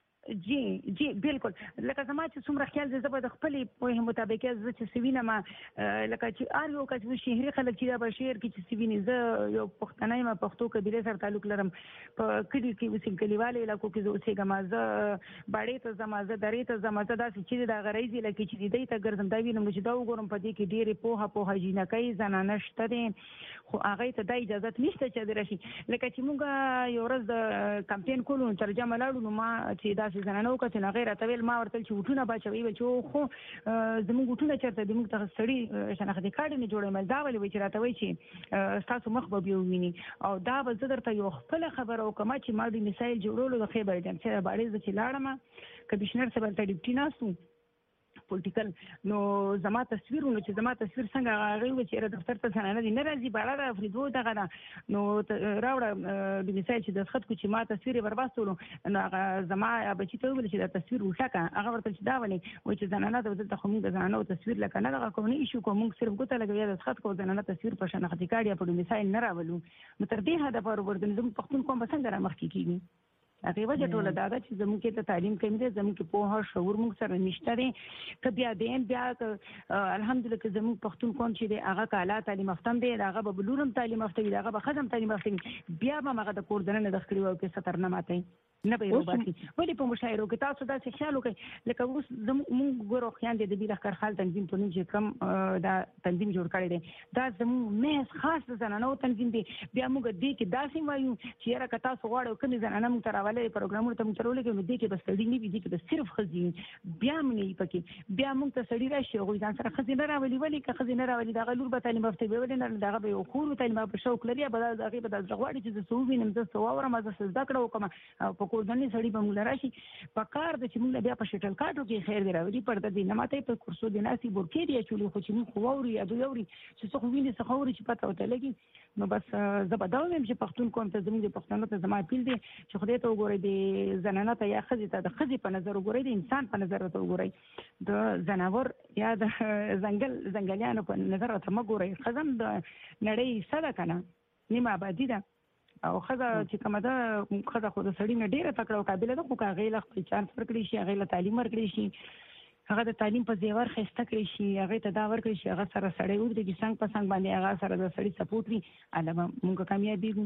جی جی بالکل لکه زما چې څومره خیال دې زبر د خپلې په مطابق زه چې سوینه ما لکه چې ار یو کچ شهري خلک چې دا بشیر کې چې سوینه زه یو پښتنه ما پښتو قبيله سره تعلق لرم په کډي کې وسیم کلیواله علاقو کې زه اوسېږم زه باړې ته زما زه درې ته زما زه داسې چې دا غریزي لکه چې دې ته ګرځم دا وینم چې دا وګورم په دې کې ډېرې پوهه پوهه جنکۍ زنانه شته دي خو هغه ته د اجازه نشته چې درشي لکه چې موږ یو ورځ د کمپاین کولو ترجمه لاړو نو ما چې دا زنانه وکړه نه غیر تویل ما ورته چې وټونه بچوي چې خو زموږ وټونه چرته د موږ ته سړی شناختی کارت نه جوړې مل دا ولې وی چې راته وی چې تاسو مخ به ویني او دا به زه درته یو خپل خبر او کما چې ما د مثال جوړولو د خبر جام چې باندې چې لاړم کمشنر سره ته ډیپټی ناسو پولیټیکل نو زما تصویرونه چې زما تصویر څنګه هغه چې د دفتر ته نه دي نه راځي بالا د افریدو دغه نو راوړه د مثال چې د خط کو چې ما تصویر برباستولو نو هغه زما بچی ته ویل چې د تصویر وټاکه هغه ورته چې دا ولې و چې زنانه د دلته خو موږ د زنانه تصویر لکه نه دغه کوم ایشو کوم صرف ګوته لګوي د خط کو زنانه تصویر په شناختی کارت یا په مثال نه راولو نو تر دې هدا پر ورته زموږ پښتون کوم څنګه را مخ کیږي هغه وجه ټول دا ده چې زموږ کې ته تعلیم کوي دي زموږ کې په هر شعور موږ سره نشته دي ک بیا دین بیا الحمدلله که زموږ پښتون کوم چې دی هغه کاله تعلیم ختم دی هغه به بلورم تعلیم ختم دی هغه به ختم تعلیم ختم بیا به هغه د کور دنه د خپل او کې ستر نه ماتي نه به روباسي ولې په مشاعره کې تاسو دا څه خیال وکړئ لکه اوس زموږ ګورو خیان دي د بیر اخر خال تنظیم په نوم چې کم دا تنظیم جوړ کړی دی دا زموږ مېز خاص زنانو تنظیم دی بیا موږ دې کې داسې وایو چې یاره که تاسو غواړئ کومې زنانه موږ تراولې پروګرامونه ته موږ ترولې کې نو دې کې بس سړي نه وي دې کې بس صرف ښځې بیا موږ نه پکې بیا موږ ته سړي راشي هغوی ځان سره ښځې نه راولي ولې که ښځې نه راولي دغه لور به تعلیم یافته وي ولې نه دغه به یو خور تعلیم یافته شوق لري به د هغې به دا زړه غواړي چې زه څه ووینم زه څه واورم زه څه زده کړه وکړم په کور دننه سړي به موږ راشي په کار د چې موږ بیا په شټل کاټو کې خیر دی راوړي پرده دی نه ماته په کورسو دی ناسي بورکې دی چولې خو چې موږ خوري یا دوی اوري چې څه خو ویني څه خوري چې پته وته لګي نو بس زه به دا وایم چې پښتون کوم ته زموږ د پښتنو ته زما اپیل دی چې خدای ته وګورئ د زنانه ته یا ښځې ته د ښځې په نظر وګورئ د انسان په نظر ته وګورئ د زناور یا د ځنګل ځنګلیانو په نظر ته مه ګورئ ښځه د نړۍ حصه ده که نه نیمه آبادي ده او ښځه چې کومه ده ښځه خو د سړي نه ډېره تکړه او قابله ده خو که هغې له خپل چانس ورکړی شي هغې له تعلیم ورکړی شي هغه د تعلیم په زیور ښایسته کړی شي هغې ته دا ورکړی شي هغه سره سړی ودرېږي څنګ په څنګ باندې هغه سره د سړي سپورټ وي هله به مونږ کامیابېږو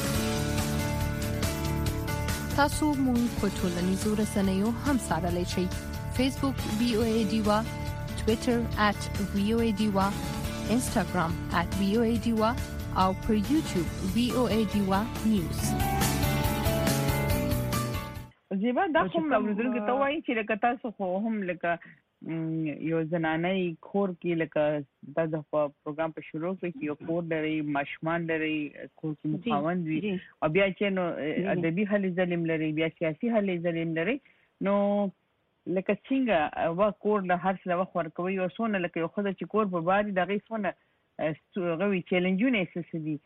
تاسو مونږ په ټولنیزو رسنیو هم څارلی شئ فیسبوک وی او ای ډیوا ټویټر ات وی او ای ډیوا انسټاګرام ات وی او ای ډیوا او پر یوټیوب وی او ای ډیوا نیوز جیبا دا کوم اوریدونکو ته وایي چې لکه تاسو خو هم لکه یو زنانه کور کې لکه د پروګرام په شروع کې یو کور لري ماشومان لري کور کې مخاوند وي او بیا چې نو ادبي هلې ځلې لري بیا سیاسي هلې ځلې لري نو لکه څنګه وا کور له هر څه وخت ورکوي او سونه لکه یو خدای چې کور په باري دغه سونه غوي چیلنجونه څه دي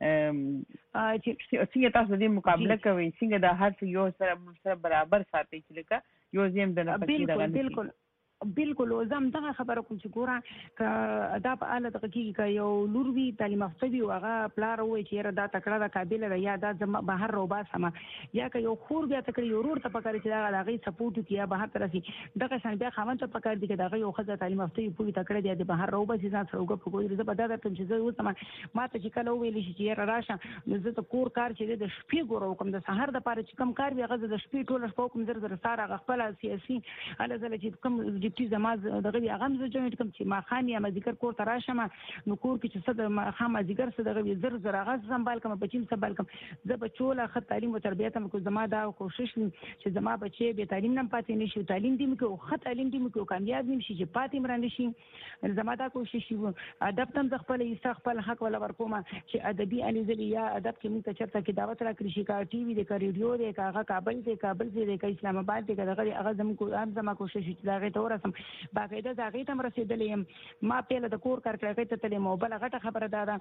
چې څنګه تاسو دې مقابله کوي څنګه د هر څه یو سره برابر ساتي چې لکه یو زم د نفقې دغه بالکل بالکل زم دغه خبره کوم چې ګوره ک دا په اله دغه کې ک یو لور وی تعلیم یافته وي هغه پلار وای چې را دا تکړه دا قابل را یا دا بهر روبا سم یا ک یو خور بیا تکړه یو ورور ته پکاره چې دا غي سپورټ کیه بهر ترسي دغه شان بیا خوند ته پکاره دي چې دا یو خزه تعلیم یافته وي تکړه دی بهر روبا چې ځان سره وګ په ګوي زه په دا ته چې زه وسم ما ته چې کله ویل شي چې را راشه نو زه ته کور کار چې د شپې ګورو کوم د سحر د پاره چې کم کار وي غزه د شپې ټول شپه کوم زر زر ساره خپل سیاسي اله زله چې کوم ډیپټي زماز دغه هغه مزه جوړ کوم چې ما خان یا مذکر کور تراشم نو کور کې چې صد ما خام مذکر صد دغه زر زر هغه سنبال کوم بچیم سنبال کوم زه بچوله خط تعلیم او تربیت هم کو زما دا کوشش چې زما بچي به تعلیم نه پاتې نشي تعلیم دې مکو خط تعلیم دې مکو کامیاب نشي چې پاتې مران نشي زما دا کوشش وو ادب تم خپل ایسه خپل حق ولا ورکوم چې ادبي علي زلی یا ادب کې موږ ته چرته کې دعوت را کړی شي کا ټي وي دې کا ریډیو دې کا هغه کابل دې کابل دې کا اسلام آباد دې کا دغه هغه زمو هم زما کوشش چې دا غي ته ورسم باقاعده دا غي ته رسیدلې ما په له کور کار کړی ته تلې مو بل غټه خبره ده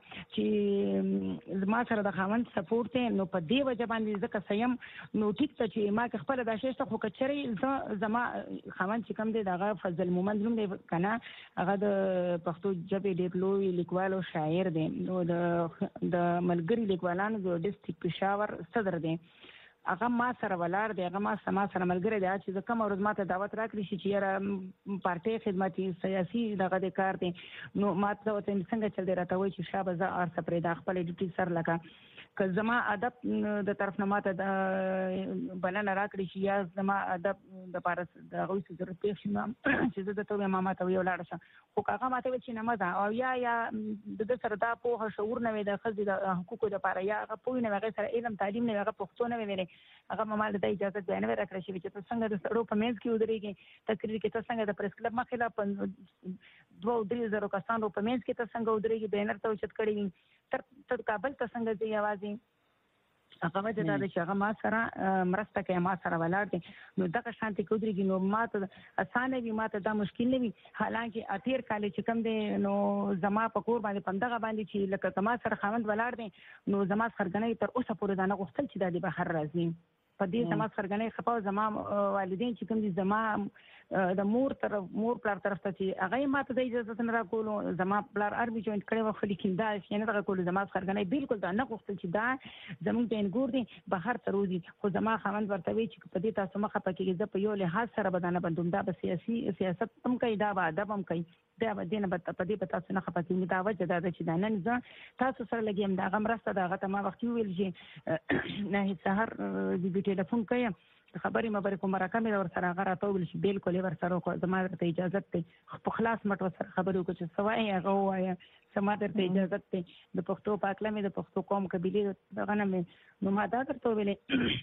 چې ما سره د خاوند سپورټ نو په دې وجه باندې ځکه سیم نو ټیک ته چې ما خپل د شېسته خو کچري زما خاوند چې کم دی دغه فضل مومند نوم دی کنه هغه د پښتو ژبې ډېر لوی لیکوال او شاعر دی نو د د ملګری لیکوالانو د ډیسټریکټ پېښور صدر دی هغه ما سره ولار دی هغه ما سما سره ملګری دی چې کوم ورځ ماته دعوت راکړي شي چې یاره پارټي خدماتي سیاسي دغه د کار دی نو ماته ته څنګه چل دی راته وای چې شابه زه ار سپری د خپل ډیوټي سر لکه که زما ادب د طرف نه ماته د بلنه راکړي شي یا زما ادب د پارس د غوي ضرورت پېښ شي چې زه د ته ما ماته ویل لاړ شم خو هغه ماته چې نه مزه او یا یا د سره دا په شعور نه وي د خزي د حقوقو د پاره یا هغه پوی نه هغه سره علم تعلیم نه هغه پښتو نه ویلي هغه مال د اجازه بیان ورکړی شي چې څنګه د سړو په منځ کې ودرېږي تقریر کې څنګه د پریس کلب مخې لا دوه درې زره کسانو په منځ کې څنګه ودرېږي بینر ته اوچت کړی تر تر کابل ته څنګه دی आवाज هغه وجه دا چې هغه ما سره مرسته کوي ما سره ولاړ دي نو دغه شانتي کودريږي نو ما ته اسانه وي ما ته دا مشکل نه وي حالانکه اخیر کال چې کم دي نو زما په کور باندې پندغه باندې چې لکه زما سره خاوند ولاړ دي نو زما خرګنۍ تر اوسه پورې دا نه غوښتل چې د بهر راځي په دې زما خرګنۍ خپل زما والدین چې کوم دي زما د مور تر مور پلار طرف ته چې هغه ماته د اجازه نه راکولو زما پلار ارمي جوائنټ کړي و خو لیکن دا چې نه دغه کول زما خرګنۍ بالکل دا نه غوښتل چې دا زموږ د انګور دي بهر تر ودی خو زما خوند ورته وی چې په دې تاسو مخه پکې زه په یو لحاظ سره بدانه بندوم دا به سیاسي سیاست هم کوي دا به ادب هم کوي دا به دینه په دې په تاسو نه خپاتې دا وجه دا چې دا نن زه تاسو سره لګیم دا غم راسته دا غته ما وخت ویل چې نه سحر دې ټلیفون کوي خبرې مبرې کوم راکمه ور سره غره ټول شي بالکل ور سره کو زما ته اجازه ته په خلاص مټ ور سره خبرې وکړي چې سوای هغه وایا سما ته اجازه ته د پښتو پاکله مې د پښتو قوم قبيله دغه نه مې نو ما دا درته ویلې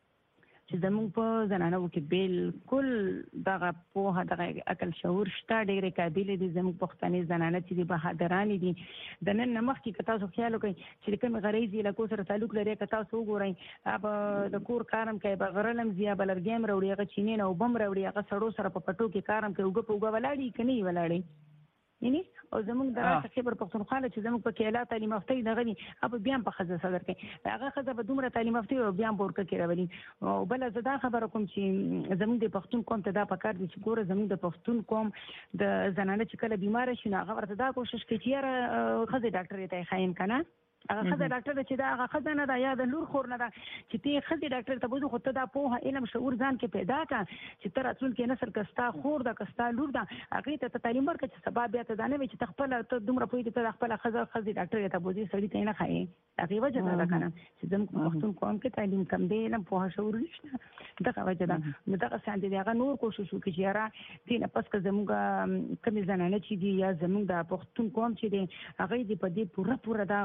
چې زموږ په زنانو کې بالکل دغه په دغه عقل شعور شته ډېرې قابلیت دي زموږ پښتنې زنانه چې بهادرانی دي د نن مخ کې کتا سو خیال وکړي چې کوم غریزي له کو سره تعلق لري کتا سو وګورئ اب د کور کارم کوي بغرلم زیه بلرګیم وروړي هغه چینه او بم وروړي هغه سړو سره په پټو کې کارم کوي وګ په وګ ولاړی کني ولاړی یعنی او زموږ دراسه خبر پښتونخوا چې زموږ په کېلا تعلیم یافته دغه ني اب بیا په خزه صدر کې هغه خزه به دومره تعلیم یافته او بیا پورکه کې راولي او بل زدا خبره کوم چې زموږ د پښتون قوم ته دا پکار دي چې ګوره زموږ د پښتون قوم د زنانه چې کله بیمار شي هغه ورته دا کوشش کوي چې خزه ډاکټر ته خاين کنه هغه خزه ډاکټر چې دا هغه خزه نه دا یا د لور خور نه دا چې ته خزه ډاکټر ته بوزو خو ته دا په علم شعور ځان کې پیدا کا چې تر اصل کې نسل کستا خور دا کستا لور دا هغه ته تعلیم ورکړي چې سبب بیا ته دا نه وي چې خپل ته دومره پوهې ته خپل خزه خزه ډاکټر ته بوزي سړی ته نه خایي هغه وجه دا کنه چې زم پښتون قوم کې تعلیم کم دی نه په شعور نشته دا وجه دا نو دا څنګه دی هغه نور کوشش وکړي چې را دینه پس که زموږ کمی زنانه چې دی یا زموږ د پښتون قوم چې دی هغه دی په دې پوره پوره دا غوړ د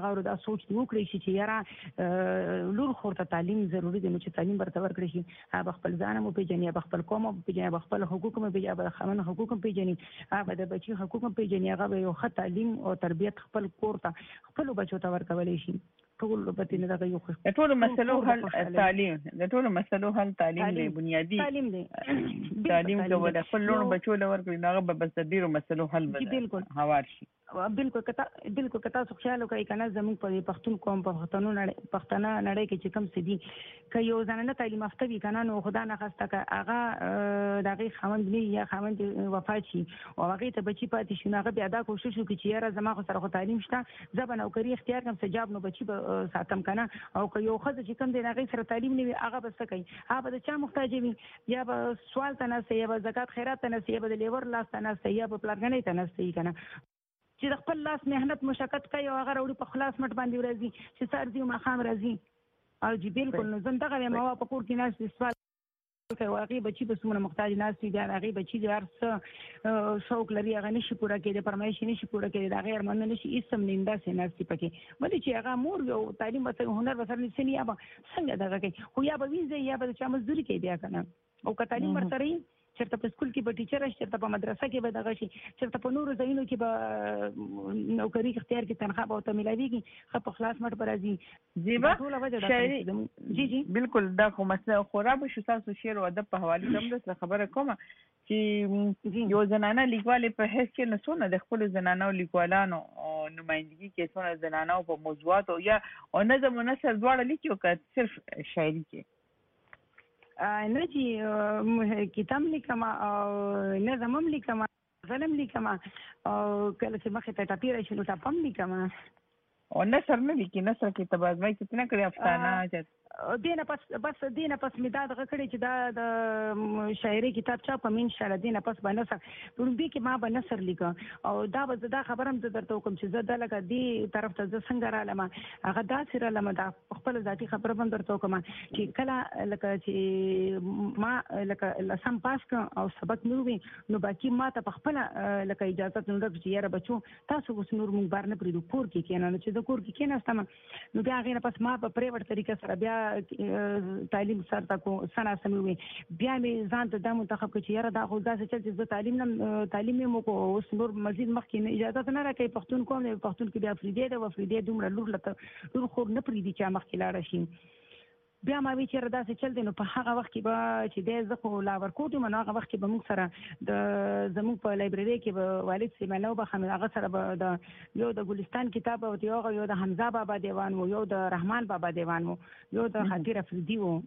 سوچ وکړي چې یاره لور خور ته تعلیم ضروری دی نو چې تعلیم ورته ورکړي شي هغه خپل ځان مو پیژني هغه خپل قوم مو پیژني هغه خپل حقوق مو پیژني هغه خاوند حقوق مو پیژني هغه د بچي حقوق مو پیژني هغه یو ښه تعلیم او تربیت خپل کور ته خپل بچو ته ورکولی شي ټول په دې نه دا یو د ټول مسلو حل تعلیم د ټول مسلو حل تعلیم دی بنیادی تعلیم دی تعلیم کوو د خپل لور بچو لور کړی نو هغه بس د ډیرو مسلو حل به بالکل هوار شي بالکل کتا بالکل کتا سو خیال کوي کنه زموږ په پښتون قوم په پښتنو نړۍ پښتنه نړۍ کې چې کم سدي ک یو ځاننه تعلیم یافته وي کنه نو خدا نه خسته ک هغه دغه خوند نه یا خوند وفات شي او هغه ته بچی پاتې شي هغه بیا دا کوشش وکړي چې یاره زما خو سره تعلیم شته زبر نوکری اختیار کوم سجاب نو بچی ساتم کنه او که یو خزه چې کم دی هغه سره تعلیم نه وي هغه بس کوي هغه د چا محتاج وي یا به سوال ته نه یا به زکات خیرات ته نه یا به د لیور لاس ته نه یا به پلانګنې ته نه کنه چې د خپل لاس مهنت مشقت کوي او هغه وروړي په خلاص مټ باندې ورځي چې سر دی ما خام راځي او جی بالکل نو زم دغه ما په کور کې ناس سوال کوي واقعي بچي به سمونه محتاج ناس دي هغه بچي د هر شوق لري هغه نشي پوره کېږي پرمایش نشي پوره کېږي دا غیر من نشي اسم نیندا سيناسي پکې ولې چې هغه مور یو تعلیم وته هنر وسره نسنی یا څنګه دغه کوي خو یا به وینځي یا به چا مزدوري کوي بیا کنه او که تعلیم ورسره چرته په سکول کې به ټیچر شي چرته په مدرسه کې به دغه شي چرته په نورو ځایونو کې به نوکری اختیار کې تنخواه به ته ملاويږي خو په خلاص مټ پر راځي زیبا شاعري جی جی بالکل دا خو مسله خورا به شو تاسو شعر او ادب په حواله کوم د خبره کوم چې یو زنانه لیکواله په هیڅ کې نسونه د خپل زنانو لیکوالانو نمائندګي کې څونه زنانو په موضوعات او یا او نظم او نثر دواړه لیکي او که صرف شاعري کې نه چې کتاب لیکم او نظم هم لیکم غزل هم لیکم او کله چې مخې ته ټاپی راشي نو ټاپ هم لیکم او نثر نه لیکي نثر کې تبادمه کتنه کړی افسانه دینه پس بس دینه پس می دا دغه کړی چې دا د شاعري کتاب چا په من شاله دینه پس به نثر وربي کې ما به نثر لیکم او دا به دا خبرم زه درته کوم چې زه د لکه دی طرف ته زه څنګه رالم هغه دا سره لمه دا خپل ذاتی خبره هم درته کوم چې کله لکه چې ما لکه لسم پاس ک او سبق نو وي نو باقي ما ته خپل لکه اجازه نو چې یاره بچو تاسو اوس نور مونږ بار نه پریدو کور کې کېنه چې د کور کې کېناستم نو بیا غیر پس ما په پریوټ طریقه سره بیا تعلیم سره تاسو سنا سموي بیا مې ځان ته د منتخب کې یاره دا خو ځکه چې زه تعلیم نم تعلیم مو کو اوس نور مزید مخکې اجازه نه راکې پښتون کوم نه پښتون کې بیا فریدې ده و فریدې دومره لور لته لور خو نه پریدي چې مخکې لاړ شي بیا ما وی چیرې داسې چل دی نو په هغه وخت کې به چې د زه خو لا ورکو ته نو هغه وخت کې به موږ سره د زموږ په لایبرری کې به والد سیمانو به خمه هغه سره به د یو د ګلستان کتاب او یو د حمزه بابا دیوان وو یو د رحمان بابا دیوان وو یو د خاطر افریدي وو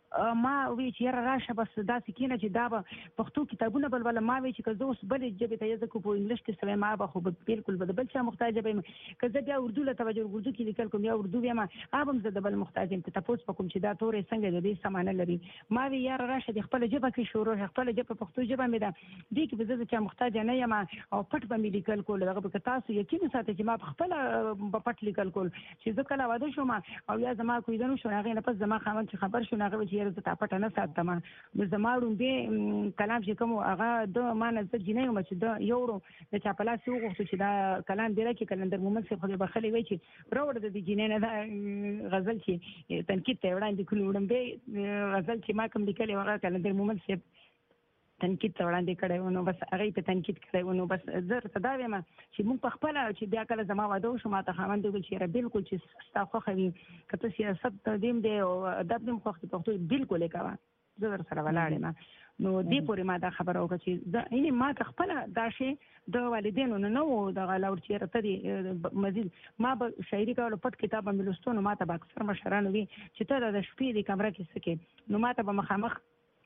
ما وی چې راشه بس دا سکینه چې دا به پښتو کتابونه بل بل ما وی چې که زه اوس بل جبه ته یزه کو په انګلیش کې سره ما به خو بالکل بل بل څه محتاج به که زه بیا اردو له توجه اردو کې لیکل کوم یا اردو بیا ما ابم زه بل محتاج ته تاسو په کوم چې دا تورې څنګه د دې سمانه لري ما وی یار راشه د خپل جبه کې شروع خپل جبه پښتو جبه مې ده دې کې به زه چې محتاج نه یم او پټ به مې لیکل کول دغه به تاسو یقین ساتي چې ما خپل پټ لیکل کول چې زه کله واده شوم او یا زما کوی دنو شو هغه نه پس زما خاوند چې خبر شو هغه چې زه تا پټ نه ساتم نو زما رومبه کلام چې کوم هغه د مانه د جنې مچ د یورو د چاپلاس یو غوښتو چې دا کلام دی راکې کلندر مومن څخه خو به خلې وای چې راوړ د جنې نه دا غزل چې تنقید ته وړاندې کول وړم غزل چې ما کوم لیکل هغه کلندر مومن څخه تنقید ته وړاندې کړی نو بس هغه په تنقید کړی نو بس زه ته دا وایم چې موږ په خپل چې بیا کله زما واده شو ما ته خاوند ویل چې بالکل چې تاسو خو خوي کته سیاست دیم دی او ادب دیم خو پښتو بالکل کوا زه در سره ولاړم نو دې پورې ما دا خبره وکړه چې دا یعنی ما خپل دا شی د والدینو نه نو د غلاور چې رته دي مزید ما به شاعري کول پټ کتاب مې لوستو نو ما ته اکثر مشرانو وی چې ته د شپې د کمره کې سکه نو ما ته به مخامخ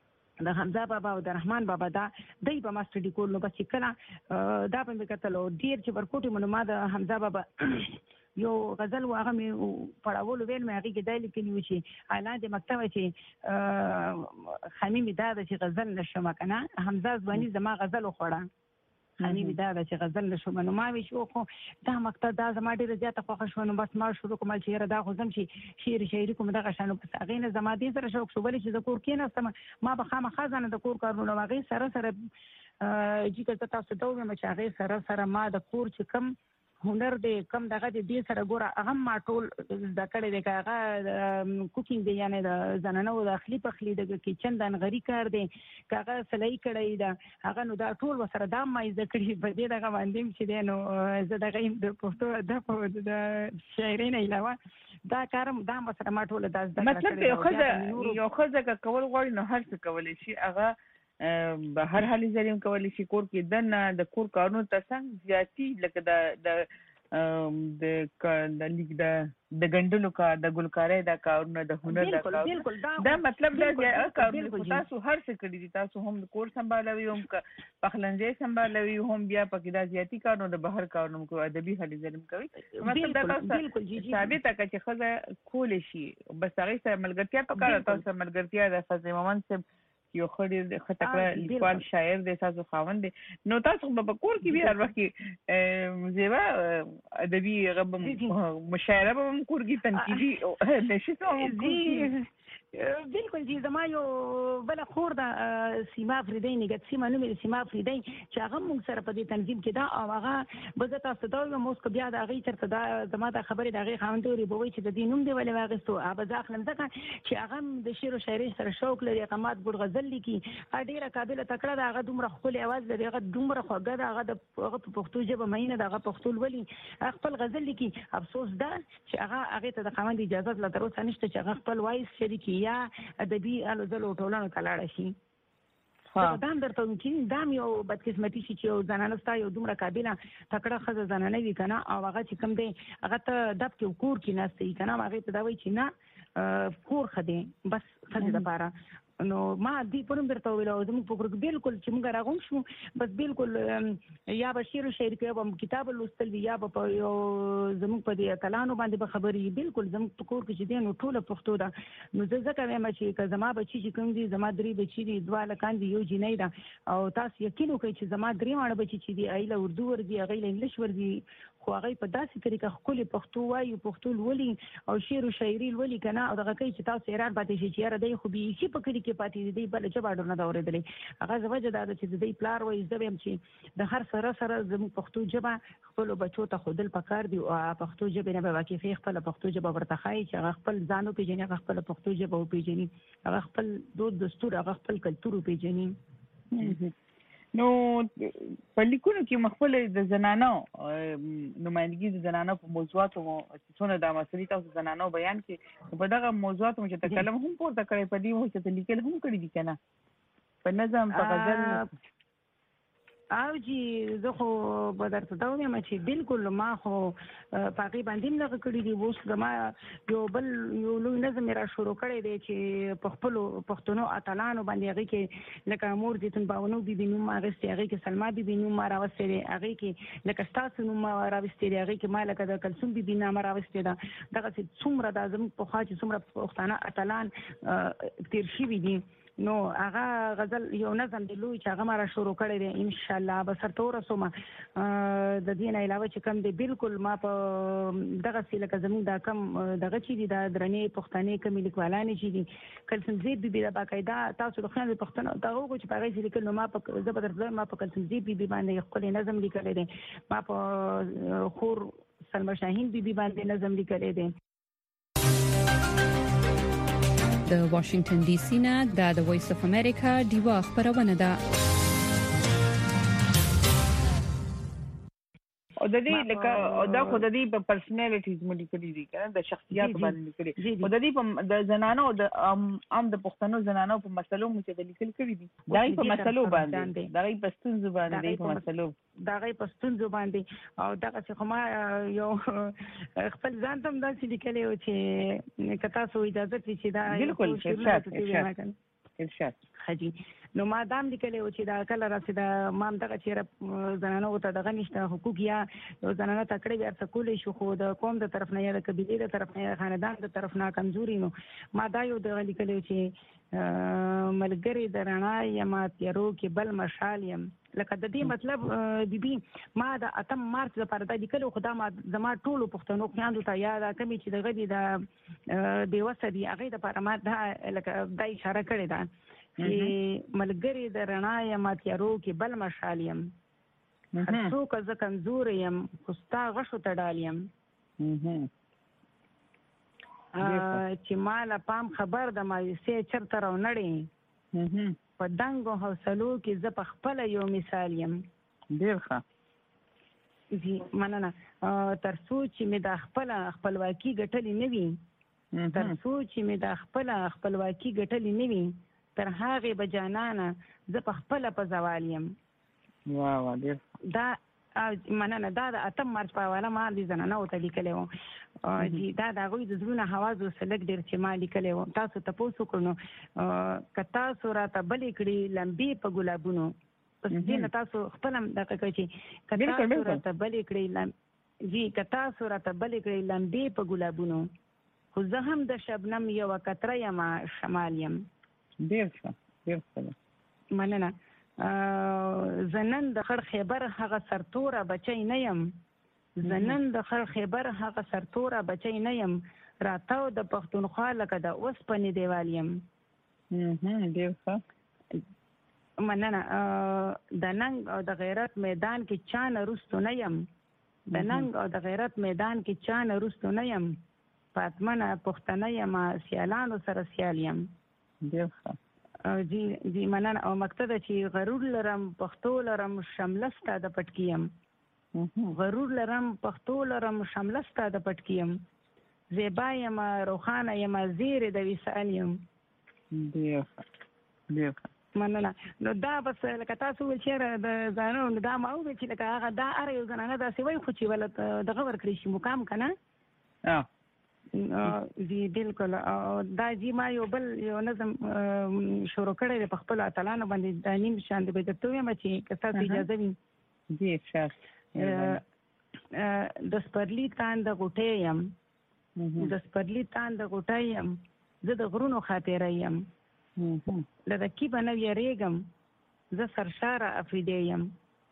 د حمزه بابا او د رحمان بابا دا دای په ماستر ډی کول نو بس کله دا په کتلو ډیر چې ورکوټي مونږ ما د حمزه بابا یو غزل واغه مې پړاول ویل مې هغه کې دای لیکلی و چې اعلان د مکتب چې خمیم دا چې غزل نشم کنه حمزه ځواني زما غزل خوړه خانی دا چې غزل نشم نو ما وی شو خو دا مکتب دا زما ډیره زیاته خوښ شو نو بس ما شروع کوم چې دا خو زم چې شعر شاعري کوم دغه شانو پس هغه نه زما دې سره شوق شو ولې چې د کور کې نه استم ما به خامخا ځنه د کور کارونه هغه سره سره چې کله تاسو ته ومه چې هغه سره سره ما د کور چې کم هنر دې کم دغه دې سره ګوره هغه ما ټول د کړې د هغه کوکینګ دی یعنی د زنانو د اخلي پخلي د کچن د انغری کار دی هغه سلای کړی دا هغه نو دا ټول وسره دا مې ذکر په دې دغه باندې چې دی نو زه دغه د پښتو د شاعري نه علاوه دا کارم دا مسره ما ټول دا مطلب یو خزه یو خزه کول غواړي نو هر څه کولی شي هغه به هر حالي زریم کولی شي کور کې دنه د کور کارونو ته څنګه زیاتی لکه د د د لیک د د ګندلو کار د ګلکارۍ د کارونه د هنر د کار دا مطلب دا کارونه تاسو هر څه کړی دي تاسو هم کور سمبالوي هم پخلنځي سمبالوي هم بیا پکې دا زیاتی کارونه د بهر کارونه کوي ادبي حالي زریم کوي مطلب دا تاسو ثابت کا چې خزه کول شي بس هغه سره ملګرتیا پکاره تاسو ملګرتیا د فضل مومن سره یو خړې خټکړه لیکوال شاعر د تاسو خاوند نو تاسو په کور کې بیا هر وخت زیبا ادبي غب مشاعره په کور کې تنقیدي نشي ته بالکل جی زما یو بل خور د سیما فریدی نګت سیما نو مې سیما فریدی چې هغه موږ سره په دې تنظیم کې دا او هغه بزه تاسو ته یو موږ بیا د هغه چرته دا زما د خبرې د هغه خاوندوري بوي چې د دینوم دی ولې واغستو هغه ځاخلم ځکه چې هغه د شعر او شاعري سره شوق لري قامات ګډ غزل لیکي ډیره قابلیت تکړه دا هغه دومره خپل आवाज لري هغه دومره خوږه دا هغه د پښتو ژبه مینه دا هغه پښتو ولي خپل غزل لیکي افسوس دا چې هغه هغه ته د خاوند اجازه لا تر اوسه نشته چې هغه خپل وایس شریکي یا ادبي الو زلو ټولنه کلاړه شي ها دا درته ممکن دا یو بدقسمتي شي چې یو زنانه ستا یو دومره قابله تکړه خزه زنانه وي کنه او هغه چې کوم دی هغه ته دب کې کور کې نهسته کنه هغه ته دا وایي چې نه کور خدي بس خزه د پاره نو ما دی پرم درته ویل او زموږ په ګروپ بالکل چې موږ راغون شو بس بالکل یا بشیر شعر کې به کتاب لوستل یا په یو زموږ په دې کلانو باندې به خبرې بالکل زموږ په کور کې چې دین ټول پښتو ده نو زه ځکه وایم چې که زما بچی چې کوم دي زما درې بچی دي دواله کاندي یو جنۍ ده او تاسو یقین وکړئ چې زما درې ماړه بچی چې دي ایله اردو ورځي هغه انګلیش ورځي خو هغه په داسې طریقه خپل پښتو وایي پښتو ولي او شعر او شاعري ولي کنه او دغه کوي چې تاسو ایران پاتې شي چې را دی خو به شي په کلی کې پاتې دی بل چې باډر نه دا اورېدلې هغه زوجه دا چې د دې پلار وایي زه هم چې د هر سره سره زموږ پښتو ژبه خپل بچو ته خودل پکار دی او پښتو ژبه نه به واقعي خپل پښتو ژبه ورته خای چې هغه خپل ځانو پیژني هغه خپل پښتو ژبه او پیژني هغه خپل دود دستور هغه خپل کلتور پیژني نو په لیکونو کې مخفل د زنانو نمائندګي د زنانو په موضوعاتو څونه د مسلې تاسو زنانو بیان کې په دغه موضوعاتو چې تکلم هم پورته کړی په دې وخت کې لیکل هم کړی دي کنه په نظم په غزل او جی زه خو به درته دا وایم چې بالکل ما خو پاکي باندې نه کړی دی اوس زما یو بل یو لوی نظم را شروع کړی دی چې په خپل پښتنو اتلانو باندې هغه کې لکه مور دې تن باونو بي بي نوم راغستې هغه کې سلمہ بي بي نوم راوستې هغه کې لکه ستاسو نوم راوستې هغه کې ما لکه د کلثوم بي بي نام راوستې دا دغه څومره د اعظم په خاطر څومره پښتانه اتلان تیر شي دي نو هغه غزل یو نظم دی لوی چې هغه ما را شروع کړی دی ان شاء الله به سرته ورسوم د دې نه علاوه چې کوم دی بالکل ما په دغه سی لکه زموږ دا کم دغه چې دي د درنې پښتنې کمی لیکوالانې چې دي کلثوم زید بي بي د باقاعده تاسو د خیال پښتنو دغه کو چې پاره چې لیکل ما په زبردست ما په کلثوم زید بي بي باندې خپل نظم لیکلی دی ما په خور سلمہ شاهین بي بي باندې نظم لیکلی دی د واشنگټن ډي سي نه د وایس اف امریکا دیوا خبرونه ده او د دې لکه او دا خو د دې په پرسنالټیز مونږ لیکلي دي کنه د شخصیت باندې لیکلي او د دې په د زنانو د عام د پښتنو زنانو په مسلو مو چې لیکل کړي دي دا په مسلو باندې دا په ستونزو باندې په مسلو دا په ستونزو باندې او دا چې کومه یو خپل ځان ته داسې لیکلي او چې کتا سو اجازه چې دا بالکل ارشاد ارشاد خجی نو ما دام لیکلی و چې دا کله راسي دا مام دغه چیرې زنانو ته دغه نشته حقوق یا زنانه تکړه بیا څه کولې شو خو د قوم د طرف نه یا د قبيله د طرف نه یا خاندان د طرف نه کمزوري نو ما دا یو دغه لیکلی چې ملګری درنا یم تیرو کې بل مشال یم لکه د دې مطلب بیبي ما د اتم مارچ لپاره د لیکلو خدای ما زما ټولو پښتنو خیاندو ته یا د کمی چې دغه دی د بیوسه دی هغه د لپاره ما دا لکه د اشاره کړې ده چې ملګری د رڼا یم تیارو کې بل مشال یم هر څوک زه کمزور یم خو ستا غشو ته ډال یم چې ماله پام خبر د مایوسۍ چرته راونړې په دنګو حوصلو کې زه په خپله یو مثال یم. ډېر ښه. جی مننه. تر څو چې مې دا خپله خپلواکي ګټلې نه وي تر څو چې مې دا خپله خپلواکي ګټلې نه وي تر هغې به جانانه زه په خپله په زوال یم. واه واه ډېر دا مننه. دا د اتم مارچ په حواله ما د زنانو ته لیکلی و. جی دا د هغوی د زړونه حواز اوسه لږ ډېر چې ما لیکلی و. تاسو تپوس وکړو نو که تاسو راته بلې کړي لمبې په ګلابونو پس دې نه تاسو خپل هم دغه کوئ چې که تاسو راته بلې کړئ جی که تاسو راته بلې کړئ لمبې په ګلابونو خو زه هم د شبنم یوه قطره یم شمال یم. ډېر ښه ډېر ښه. مننه. زه نن د خړ خیبر هغه سرتوره بچی نه یم زه نن د خړ خیبر هغه سرتوره بچی نه یم راتاو د پښتونخوا لکه د اوسپنې دیوال یم. ډېر ښه. مننه. د ننګ او د غیرت میدان کې چا نه رستو نه یم د ننګ او د غیرت میدان کې چا نه رستو نه یم فاطمه پښتنه یم سیالانو سره سیال یم. ډېر ښه. جی جی مننه. او مقصد چې غرور لرم پښتو لرم شمله ستا د پټکي یم غرور لرم پښتو لرم شمله ستا د پټکي یم زیبا یم روښانه یم زیرې د وصال یم. ډېر ښه ډېر ښه. مننه. نو دا بس لکه تاسو ویل چې د ځانو دا ما وویل چې لکه هغه دا هر یو زنانه داسې وایي خو چې ولې دغه ورکړی شي مقام که نه. جی بالکل. دا جی ما یو بل یو نظم شروع کړی دی په خپلو اتلانو باندې دا نیم شان دی به درته ووایم چې که تاسو اجازه وي. جی ښه. د سپرلي تان د غوټۍ یم د سپرلي تان د غوټۍ یم زه د غرونو خاطره یم له رقیبه نه ویریږم زه سرشاره افریدی یم.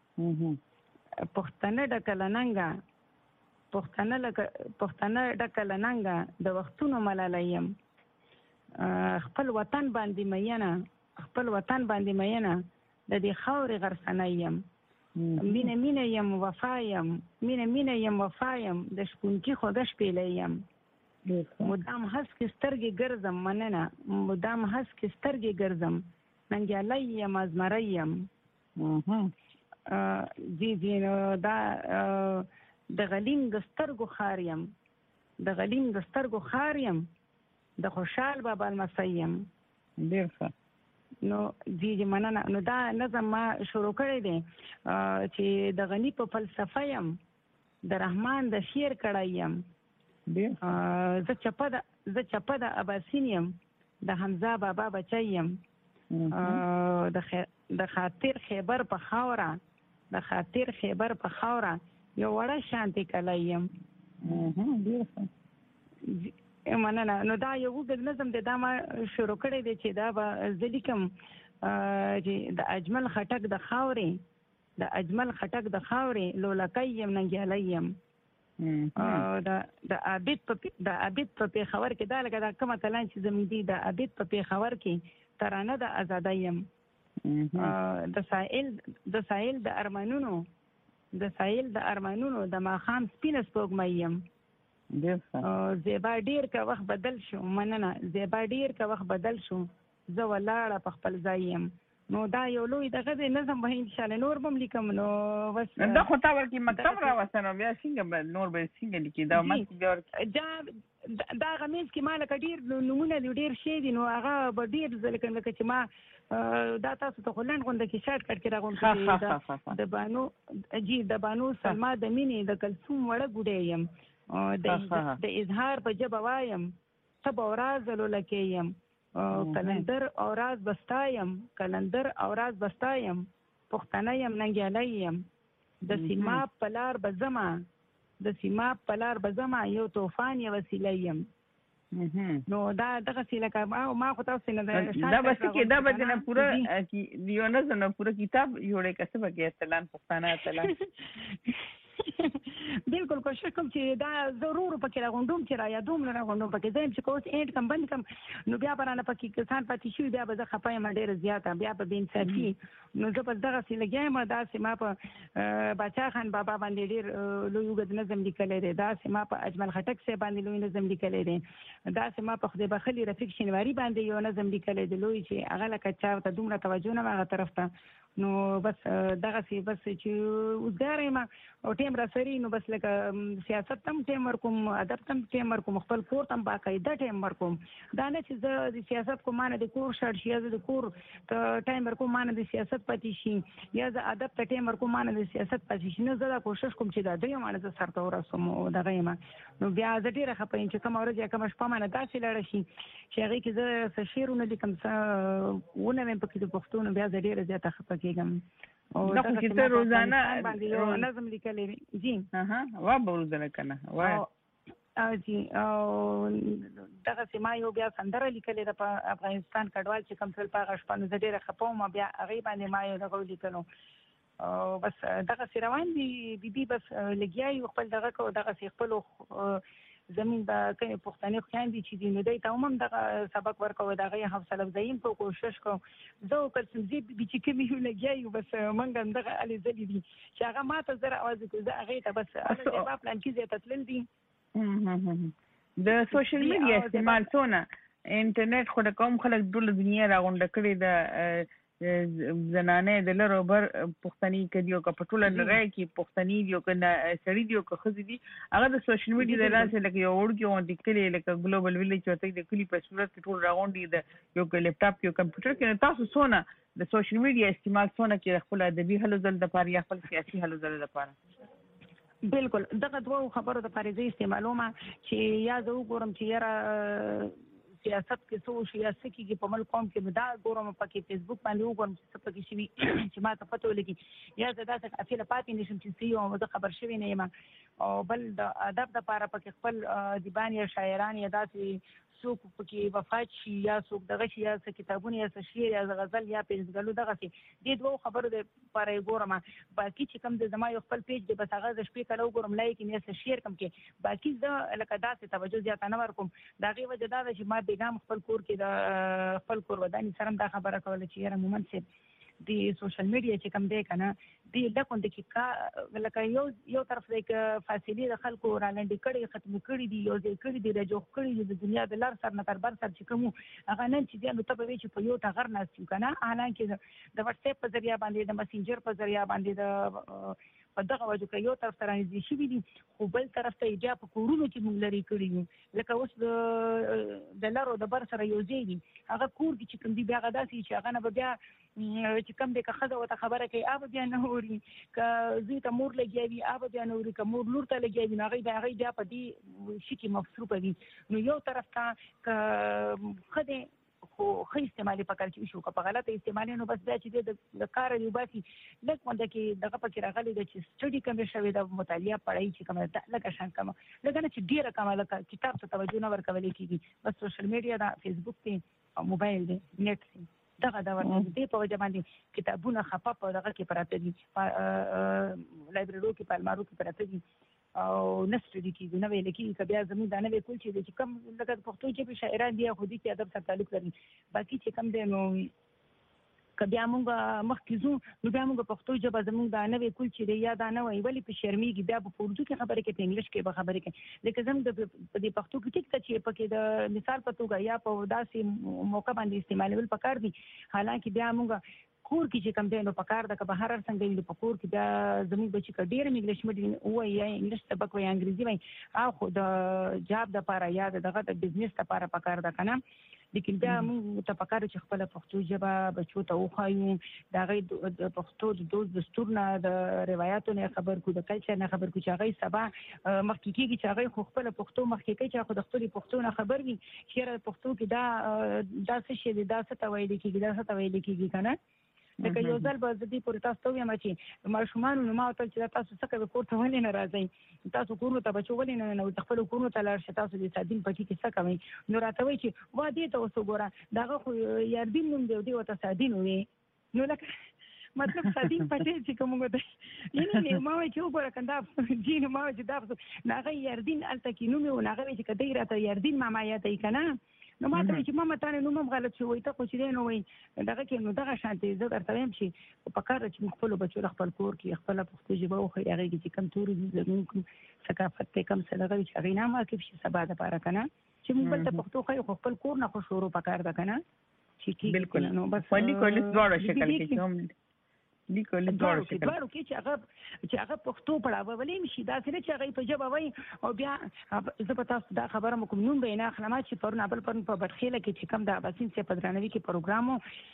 پښتنه ډکه له ننګه پښتنه پښتنه ډکه له ننګه د وختونو ملاله یم. خپل وطن باندې مینه خپل وطن باندې مینه د دې خاورې غرڅنی یم. مینه مینه یم وفا یم مینه مینه یم وفا یم د شپونکي خوږه شپېلی یم. مدام هسکې سترګې ګرځم مننه مدام هسکې سترګې ګرځم ننګیالی یم ازمری یم. جی جی دا د غلیم د سترګو خار یم د غلیم د سترګو خار یم د خوشحال بابا لمسی یم. ډېر ښه. نو جی جی مننه. نو دا نظم ما شروع کړی دی چې د غني په فلسفه یم د رحمان د شعر کړی یم. زه چپه د زه چپه د اباسین یم د حمزه بابا بچی یم. د خاطر خیبر په خاوره د خاطر خیبر په خاوره یو وړه شانتي کلی یم. مننه. نو دا یو اوږد نظم دی دا ما شروع کړی دی چې دا به زه لیکم چې د اجمل خټک د خاورې د اجمل خټک د خاورې لولکی یم ننګیالی یم. د عابد په د عابد په پېښور کې دا لکه دا کوم اتلان چې زموږ دي د عابد په پېښور کې ترانه د ازادۍ یم. د ساحل د ساحل د ارمانونو د ساحل د ارمانونو د ماښام سپینه سپوږمۍ یم. زیبا ډیر که وخت بدل شو مننه زیبا ډیر که وخت بدل شو زه ولاړه په خپل ځای یم. نو دا یو لوی دغه دی نظم به انشاءالله نور به هم لیکم. نو بس دا خو تا ورکې مکتب راوسته نو بیا څنګه به نور به څنګه لیکي دا مخکې بیا ورکې دا هغه منځ کې ما لکه ډېر نومونه دي ډېر شی دي نو هغه به ډېر زه لکه لکه چې ما دا تاسو ته خو لنډ غونډه کې شارټ کټ کې راغونډ کړي د بانو جی د بانو سلما د مینې د کلثوم وړه ګوډی یم د اظهار په ژبه وایم ته به وراز لولکې یم. کلندر او راز بستا یم کلندر او راز بستا یم پښتنه یم ننګیالی یم. د سیماب په لار به ځمه د سیماب په لار به ځمه یو طوفان یې وسیله یم. نو دا دغسې لکه ما خو تاسو نه دا به څه کې دا به دې نه پوره یو نظم نه پوره کتاب جوړې که څه به کې اتلان پښتانه اتلان بالکل کوشش کوم چې دا ضرور پکې راغونډوم چې را یادوم نه راغونډوم پکې زم چې کوس اینډ کم بند کم نو بیا برانه پکې کسان پاتې شي بیا به زه خپایم ډېر زیاته بیا په بین ساتي نو زه په دغه سي لګایم دا سي ما په باچا خان بابا باندې ډېر لوی وګد نظم لیکلی دی دا سي ما په اجمل خټک سي باندې لوی نظم لیکلی دی دا سي ما په خدای بخلي رفیق شینواری باندې یو نظم لیکلی دی لوی چې هغه لکه چا ته دومره توجه نه هغه طرف ته نو بس دغه سي بس چې وزګار یم او ټیم را سري نو بس لکه سیاست تم ټیم ورکوم ادب تم ټیم ورکوم خپل کور تم باقاعده ټیم ورکوم دا نه چې زه د سیاست کوم نه د کور شړ شي زه د کور ته ټایم ورکوم نه د سیاست پاتې شي یا زه ادب ته ټیم ورکوم نه د سیاست پاتې شي نو زه دا کوشش کوم چې دا دوی مانه زه سره ورسوم دغه یم نو بیا زه ډیره خپایم چې کوم ورځ کوم شپه مانه داسې لړ شي چې هغه کې زه څه شعرونه لیکم څه ونه مې پکې د پښتون بیا زه ډیره زیاته خپه کېږم او دا خو چې ته روزانه باندې یو نظم لیکلی جی اها وا به روزانه کنه وا او جی او دغه سیما یو بیا سندره لیکلې ده په افغانستان کډوال چې کوم څل پاغه شپه نو زه ډېره خپه وم بیا هغې باندې ما یو دغه لیکلو او بس دغه سي روان دي بیبي بس لګیا یو خپل دغه کو دغه سي خپلو زمین به کومې پښتنې خویندې چې دي نو دوی ته هم همدغه سبق ورکوو د هغې حوصله افزایي په کوشش کوم زه او کلسم زی بي چې کوم یو لګیا یو بس موږ همدغه هلې ځلې دي چې هغه ما ته زه راوازې کړو زه هغې ته بس هغه زیبا پلان کې ځای ته تلل دي د سوشل میډیا استعمال څونه انټرنیټ خو د کوم خلک ټوله دنیا راغونډه کړې ده زنانه د لرو بر پښتني کډیو کا پټوله لري کې پښتني دیو کنه سړی دیو که خزي دي هغه د سوشل میډیا د لاسه لکه یو وړ کې وانت کړي لکه ګلوبل ویلیج چوتې د کلی په صورت کې ټول راغونډي د یو لپټاپ یو کمپیوټر کې تاسو سونه د سوشل میډیا استعمال سونه کې خپل ادبي هلو ځل د پاره یا خپل سیاسي هلو ځل د پاره بالکل دغه دوه خبرو د پاره استعمالومه چې یا زه وګورم چې یاره سیاست کې څه وشي یا څه کېږي په ملک قوم کې دا ګورم پکې فیسبوک باندې وګورم چې څه پکې شوي چې ما ته پته ولګي یا زه داسې قافله پاتې نه شم چې څه یو زه خبر شوی نه یم او بل د ادب دپاره پکې خپل ادیبان یا شاعران یا داسې څوک پکې وفات شي یا څوک دغه شي یا څه کتابونه یا څه شعر یا غزل یا پیزګلو دغسې دې دوو خبرو دپاره یې ګورم باقي چې کوم د زما یو خپل پیج دی بس هغه زه شپې کله وګورم لایک یم یا څه شعر کوم کې باقي زه لکه داسې توجه زیاته نه ورکوم د هغې وجه دا ده چې ما بېګام خپل کور کې د خپل کور ودانې سره هم دا خبره کوله چې یاره مومن صاحب د سوشل میډیا چې کوم دی که نه دی لکه دقیقه لکه یو یو طرف دی که فاصلې د خلکو رالنډې کړي ختمې کړي دي یو ځای کړي دي راجوخ کړي دي د دنیا د لر سر نه تر بر سر چې کوم هغه نن چې دی نو ته به وایې چې په یو ټغر ناست یو که نه حالانکې د وټساپ په ذریعه باندې د مسینجر په ذریعه باندې د په دغه وجه که یو طرف ته رانږدې شوي دي خو بل طرف ته یې بیا په کورونو کې موږ لرې کړي یو لکه اوس د د لر او د بر سره یو ځای دي هغه کور کې چې کوم دي بیا هغه داسې چې هغه نه به بیا چې کوم دی که ښځه ورته خبره کوي هغه بیا نه اوري که زوی ته مور لګیا وي هغه بیا نه اوري که مور لور ته لګیا وي نو هغوی بیا هغوی بیا په دې شي کې مصروفه وي نو یو طرف ته که ښه دی خو ښه استعمال یې پکار چې وشو که په غلطه استعمال نو بس بیا چې دی د کاره دې وباسي لږ غونډه کې دغه پکې راغلی ده چې سټډي کمې شوې ده مطالعه پړهیي چې کومه ده لږه شان کمه لږه نه چې ډېره کمه لکه کتاب ته توجه نه ورکولی کېږي بس سوشل میډیا ده فیسبوک دی او موبایل دی نیټ دی دغه ډول دې په وجه باندې کتابونه خفه په دغه کې پراته دي لایبرریو کې په المارو کې پراته دي او نه سټډي کېږي نه ویل کېږي که بیا زموږ دا نوی کول چې دی چې کوم لکه د پښتو ژبې شاعران دي خو دې کې ادب سره تعلق لري باقي چې کوم دی نو که بیا مونږ مخکې ځو نو بیا مونږ پښتو ژبه زموږ دا نوی کول چې دی یا دا نه وایي ولې په شرمېږي بیا به په اردو کې خبرې کوي په انګلیش کې به خبرې کوي لکه زموږ د په دې پښتو کې ټیک ته چې پکې د مثال په توګه یا په داسې موقع باندې استعمالول پکار دي حالانکې بیا مونږ کور کې چې کوم دی نو پکار ده که بهر هر څنګه وي په کور کې بیا زموږ بچي که ډېر انګلیش میډیم ووایي یا انګلیش سبق وایي انګریزي وایي او خو د جاب دپاره یا د دغه د بزنس دپاره پکار ده که نه لیکن بیا موږ ته پکار چې خپله پښتو ژبه بچو ته وښایو د هغې د پښتو د دود دستور نه د روایاتو نه خبر کړو د کلچر نه خبر کړو چې هغوی سبا مخکې کېږي چې هغوی خو خپله پښتو مخکې کوي چې خو د خپلې پښتو نه خبر وي چې یاره پښتو کې دا دا څه شی دی دا څه ته ویلی کېږي دا څه ته ویلی کېږي که نه لکه یو ځل به زه دې پورې تاسو ته ووایم چې ماشومانو نو ما ورته ویل چې دا تاسو څه کوئ کور ته ولې نه راځئ تاسو کورونو ته بچو ولې نه ننوځئ خپلو کورونو ته لاړ شئ تاسو د سادین پټي کې څه کوئ نو راته وایي چې وا دې ته اوس وګوره د هغه خو یاربین نوم دی او دې ورته سادین ووایي نو لکه مطلب صدیم پټې چې کومه ده یعنی نه ما چې وګوره کنده جین ما چې دا ناغه یاردین الته کې نوم یو ناغه چې کدی راته یاردین ماما یاته کنه نو ما ته چې ماما تانه نوم غلط شوی ته خو چې نو وای دغه کې نو دغه شانتي زه درته وایم چې په کار چې خپل بچو خپل کور کې خپل پښتو ژبه خو هغه کې کم تور زموږ ثقافت ته کم څه لګوي چې غینا ما کې شي سبا د پاره کنه چې موږ بل ته پښتو خو خپل کور نه خو شروع پکار ده کنه چې بالکل نو بس ولي کولس دوړ شکل کې کوم لیکل دوړ شکل دوړ کې چې هغه چې هغه پښتو پړاوه ولې مشي دا څنګه چې هغه په جواب وای او بیا زه په تاسو دا خبره مکم نوم به نه خلمات چې پرونه بل پرن په بدخيله کې چې کم د اباسین څخه پدرانوي کې پروګرامو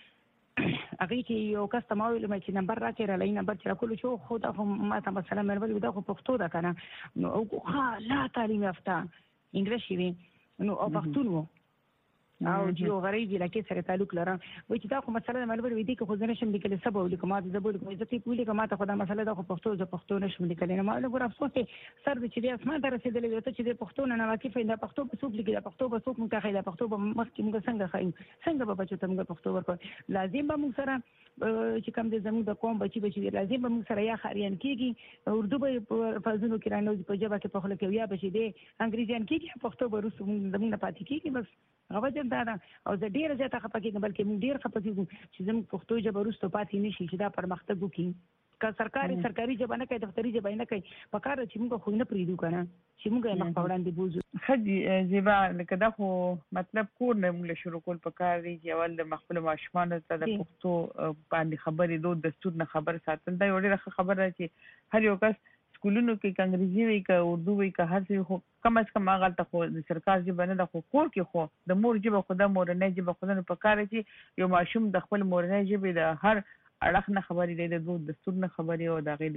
هغه کې یو کستماوي لمه چې نمبر راکې را لای نمبر چې کول شو خو دا ما ته مثلا مې دا خو پښتو ده کنه نو او ها لا تعلیم یافته انګلیسي وي نو او پښتون وو او چې غریب لکه سره تعلق لرم وای چې دا خو مسله ملبر وې دي که خو زنه شم لیکل سبا ولیکم ما د زبول کوم عزت په لیکم ما ته خو دا مسله دا خو پښتو ز پښتو نشم لیکل نه ما له ګور افسوس سر د چې د اسمان در رسیدلې ته چې د پښتو نه واقف نه پښتو په څوک لیکل پښتو په څوک مونږه خیله پښتو په مخ کې موږ څنګه خایو څنګه به بچو ته موږ پښتو ورکو لازم به موږ سره چې کوم د زموږ د قوم بچي بچي لازم به موږ سره یا خاریان کېږي اردو به په فازونو کې رانو په جبه کې په خله کې یا بچي دي انګریزیان کېږي پښتو به روس زموږ نه پاتې کېږي بس هغه ځل دا او زه ډیر زیاته خپکیږم بلکې موږ ډیر خپکیږو چې زموږ پښتو ژبه وروسته پاتې نشي چې دا پرمختګ وکړي که سرکاري سرکاري ژبه نه کوي دفتري ژبه نه کوي په کار چې موږ خو نه پریدو کنه چې موږ یې مخ په وړاندې بوزو خدي زیبا لکه دا خو مطلب کور نه موږ شروع کول په کار دی چې اول د مخبل ماشومان ته د پښتو باندې خبرې دوه دستور نه خبر ساتل دا یو ډیره خبره ده چې هر یو کس سکولونو کې انګریزي وي که اردو وي که هر څه خو کم از کم هغه ته خو د سرکار ژبه نه د خو کور کې خو د مور ژبه خو د مورنۍ ژبه خو نه په کار چې یو ماشوم د خپل مورنۍ ژبه د هر اړخ نه خبرې دی د دوه دستور نه خبرې او د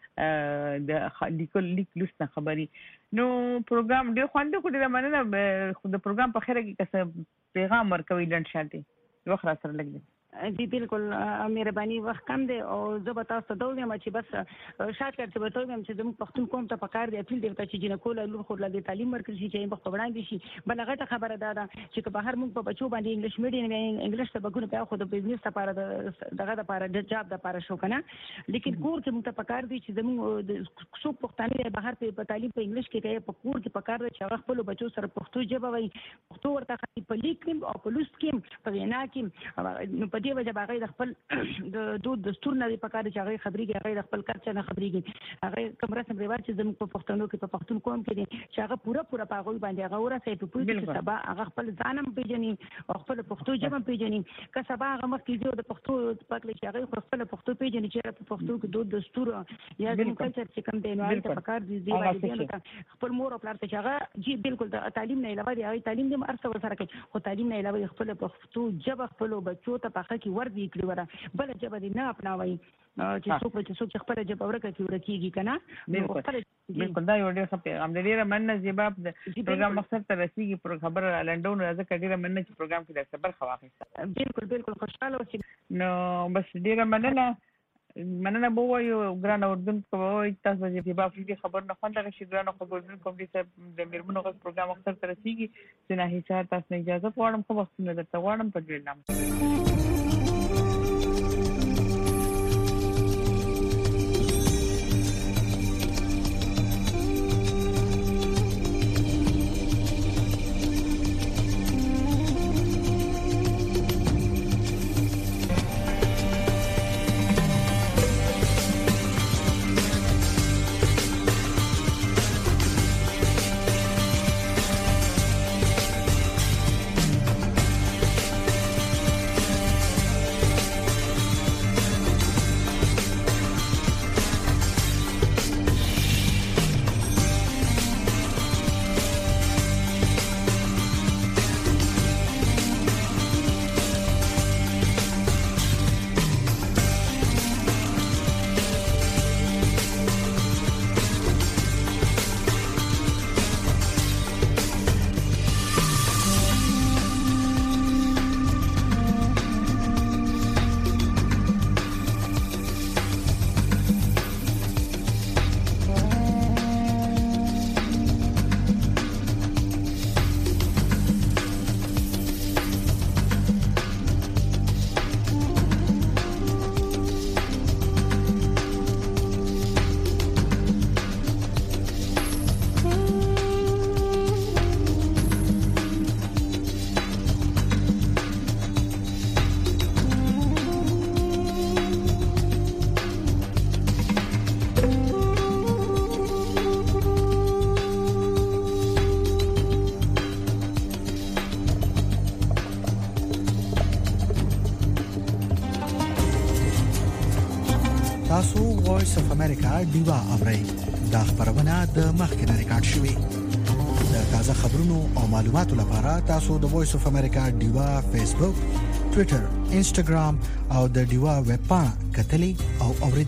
غي د لیکل لیک لوست نه خبرې نو پروګرام ډیر خوند کو ډیر مننه خو د پروګرام په خیره کې څه پیغام ورکوي لند شانتي وخت را سره لګي جی بالکل مهرباني وخت کم دی او زه به تاسو ته دویم چې بس شاید چې به توګم چې زموږ پښتون قوم ته پکار دی اپیل دی چې جنکول لور خو له تعلیم ورکړي شي چې په وړاندې شي بل هغه خبره ده چې که بهر موږ په بچو باندې انګلیش میډیم انګلیش ته بګونه په خو د بزنس لپاره دغه لپاره د جاب لپاره شو کنه لیکن کور کې موږ ته پکار دی چې زموږ څو پښتانه بهر په تعلیم په انګلیش کې کوي په کور کې پکار دی چې هغه خپل بچو سره پښتو ژبه وایي پښتو ورته په لیک او په لوست کې په وینا کې نو دې وجه باغې د خپل د دود دستور نه په کار چې هغه خبريږي هغه خپل کلچر نه خبريږي هغه کوم رسم رواج چې زموږ په پښتنو کې په پښتون قوم کې دي چې هغه پورا پورا پاغوي باندې هغه ورسې په پوهې کې سبا هغه خپل ځانم پیژني او خپل پښتو ژبه پیژني که سبا هغه مخکې جو د پښتو پکې چې هغه خپل پښتو پیژني چې په پښتو کې دود دستور یا د کلچر چې کوم دی نو هغه په کار دي دی خپل مور او پلار ته هغه جی بالکل د تعلیم نه علاوه دی هغه تعلیم دې ارسه سره کوي خو تعلیم نه علاوه خپل پښتو ژبه خپل بچو ته پخه کې ور دي کړی وره بل ژبه دې نه اپناوي چې څوک چې څوک خپل ژبه ورکه کې ورکیږي کنه بالکل دا یو ډېر ښه پیغام دی ډېر مننه زیبا د پروګرام مقصد ته رسیدي پر خبره لنډون راځه ډېر مننه چې پروګرام کې د خبر خواخېسته بالکل بالکل خوشاله اوسئ نو بس ډېر مننه مننه بو وایو ګران اردوونکو وایي تاسو چې په افریقا خبر نه خوند غشي ګران خبرونه کوم دي د میرمنو غږ پروګرام مقصد ته رسیدي چې نه هیڅ تاسو اجازه غواړم خو وخت نه درته غواړم په ډېر نام تاسو وایس اف امریکا ډیوا اورئ. دا خبرونه د مخکنه ریکارډ شوې. د تازه خبرونو او معلوماتو لپاره تاسو د وایس اف امریکا ډیوا فیسبوک، ټوئیټر، انسټاګرام او د ډیوا ویب پاڼه کتلې او اوریدلې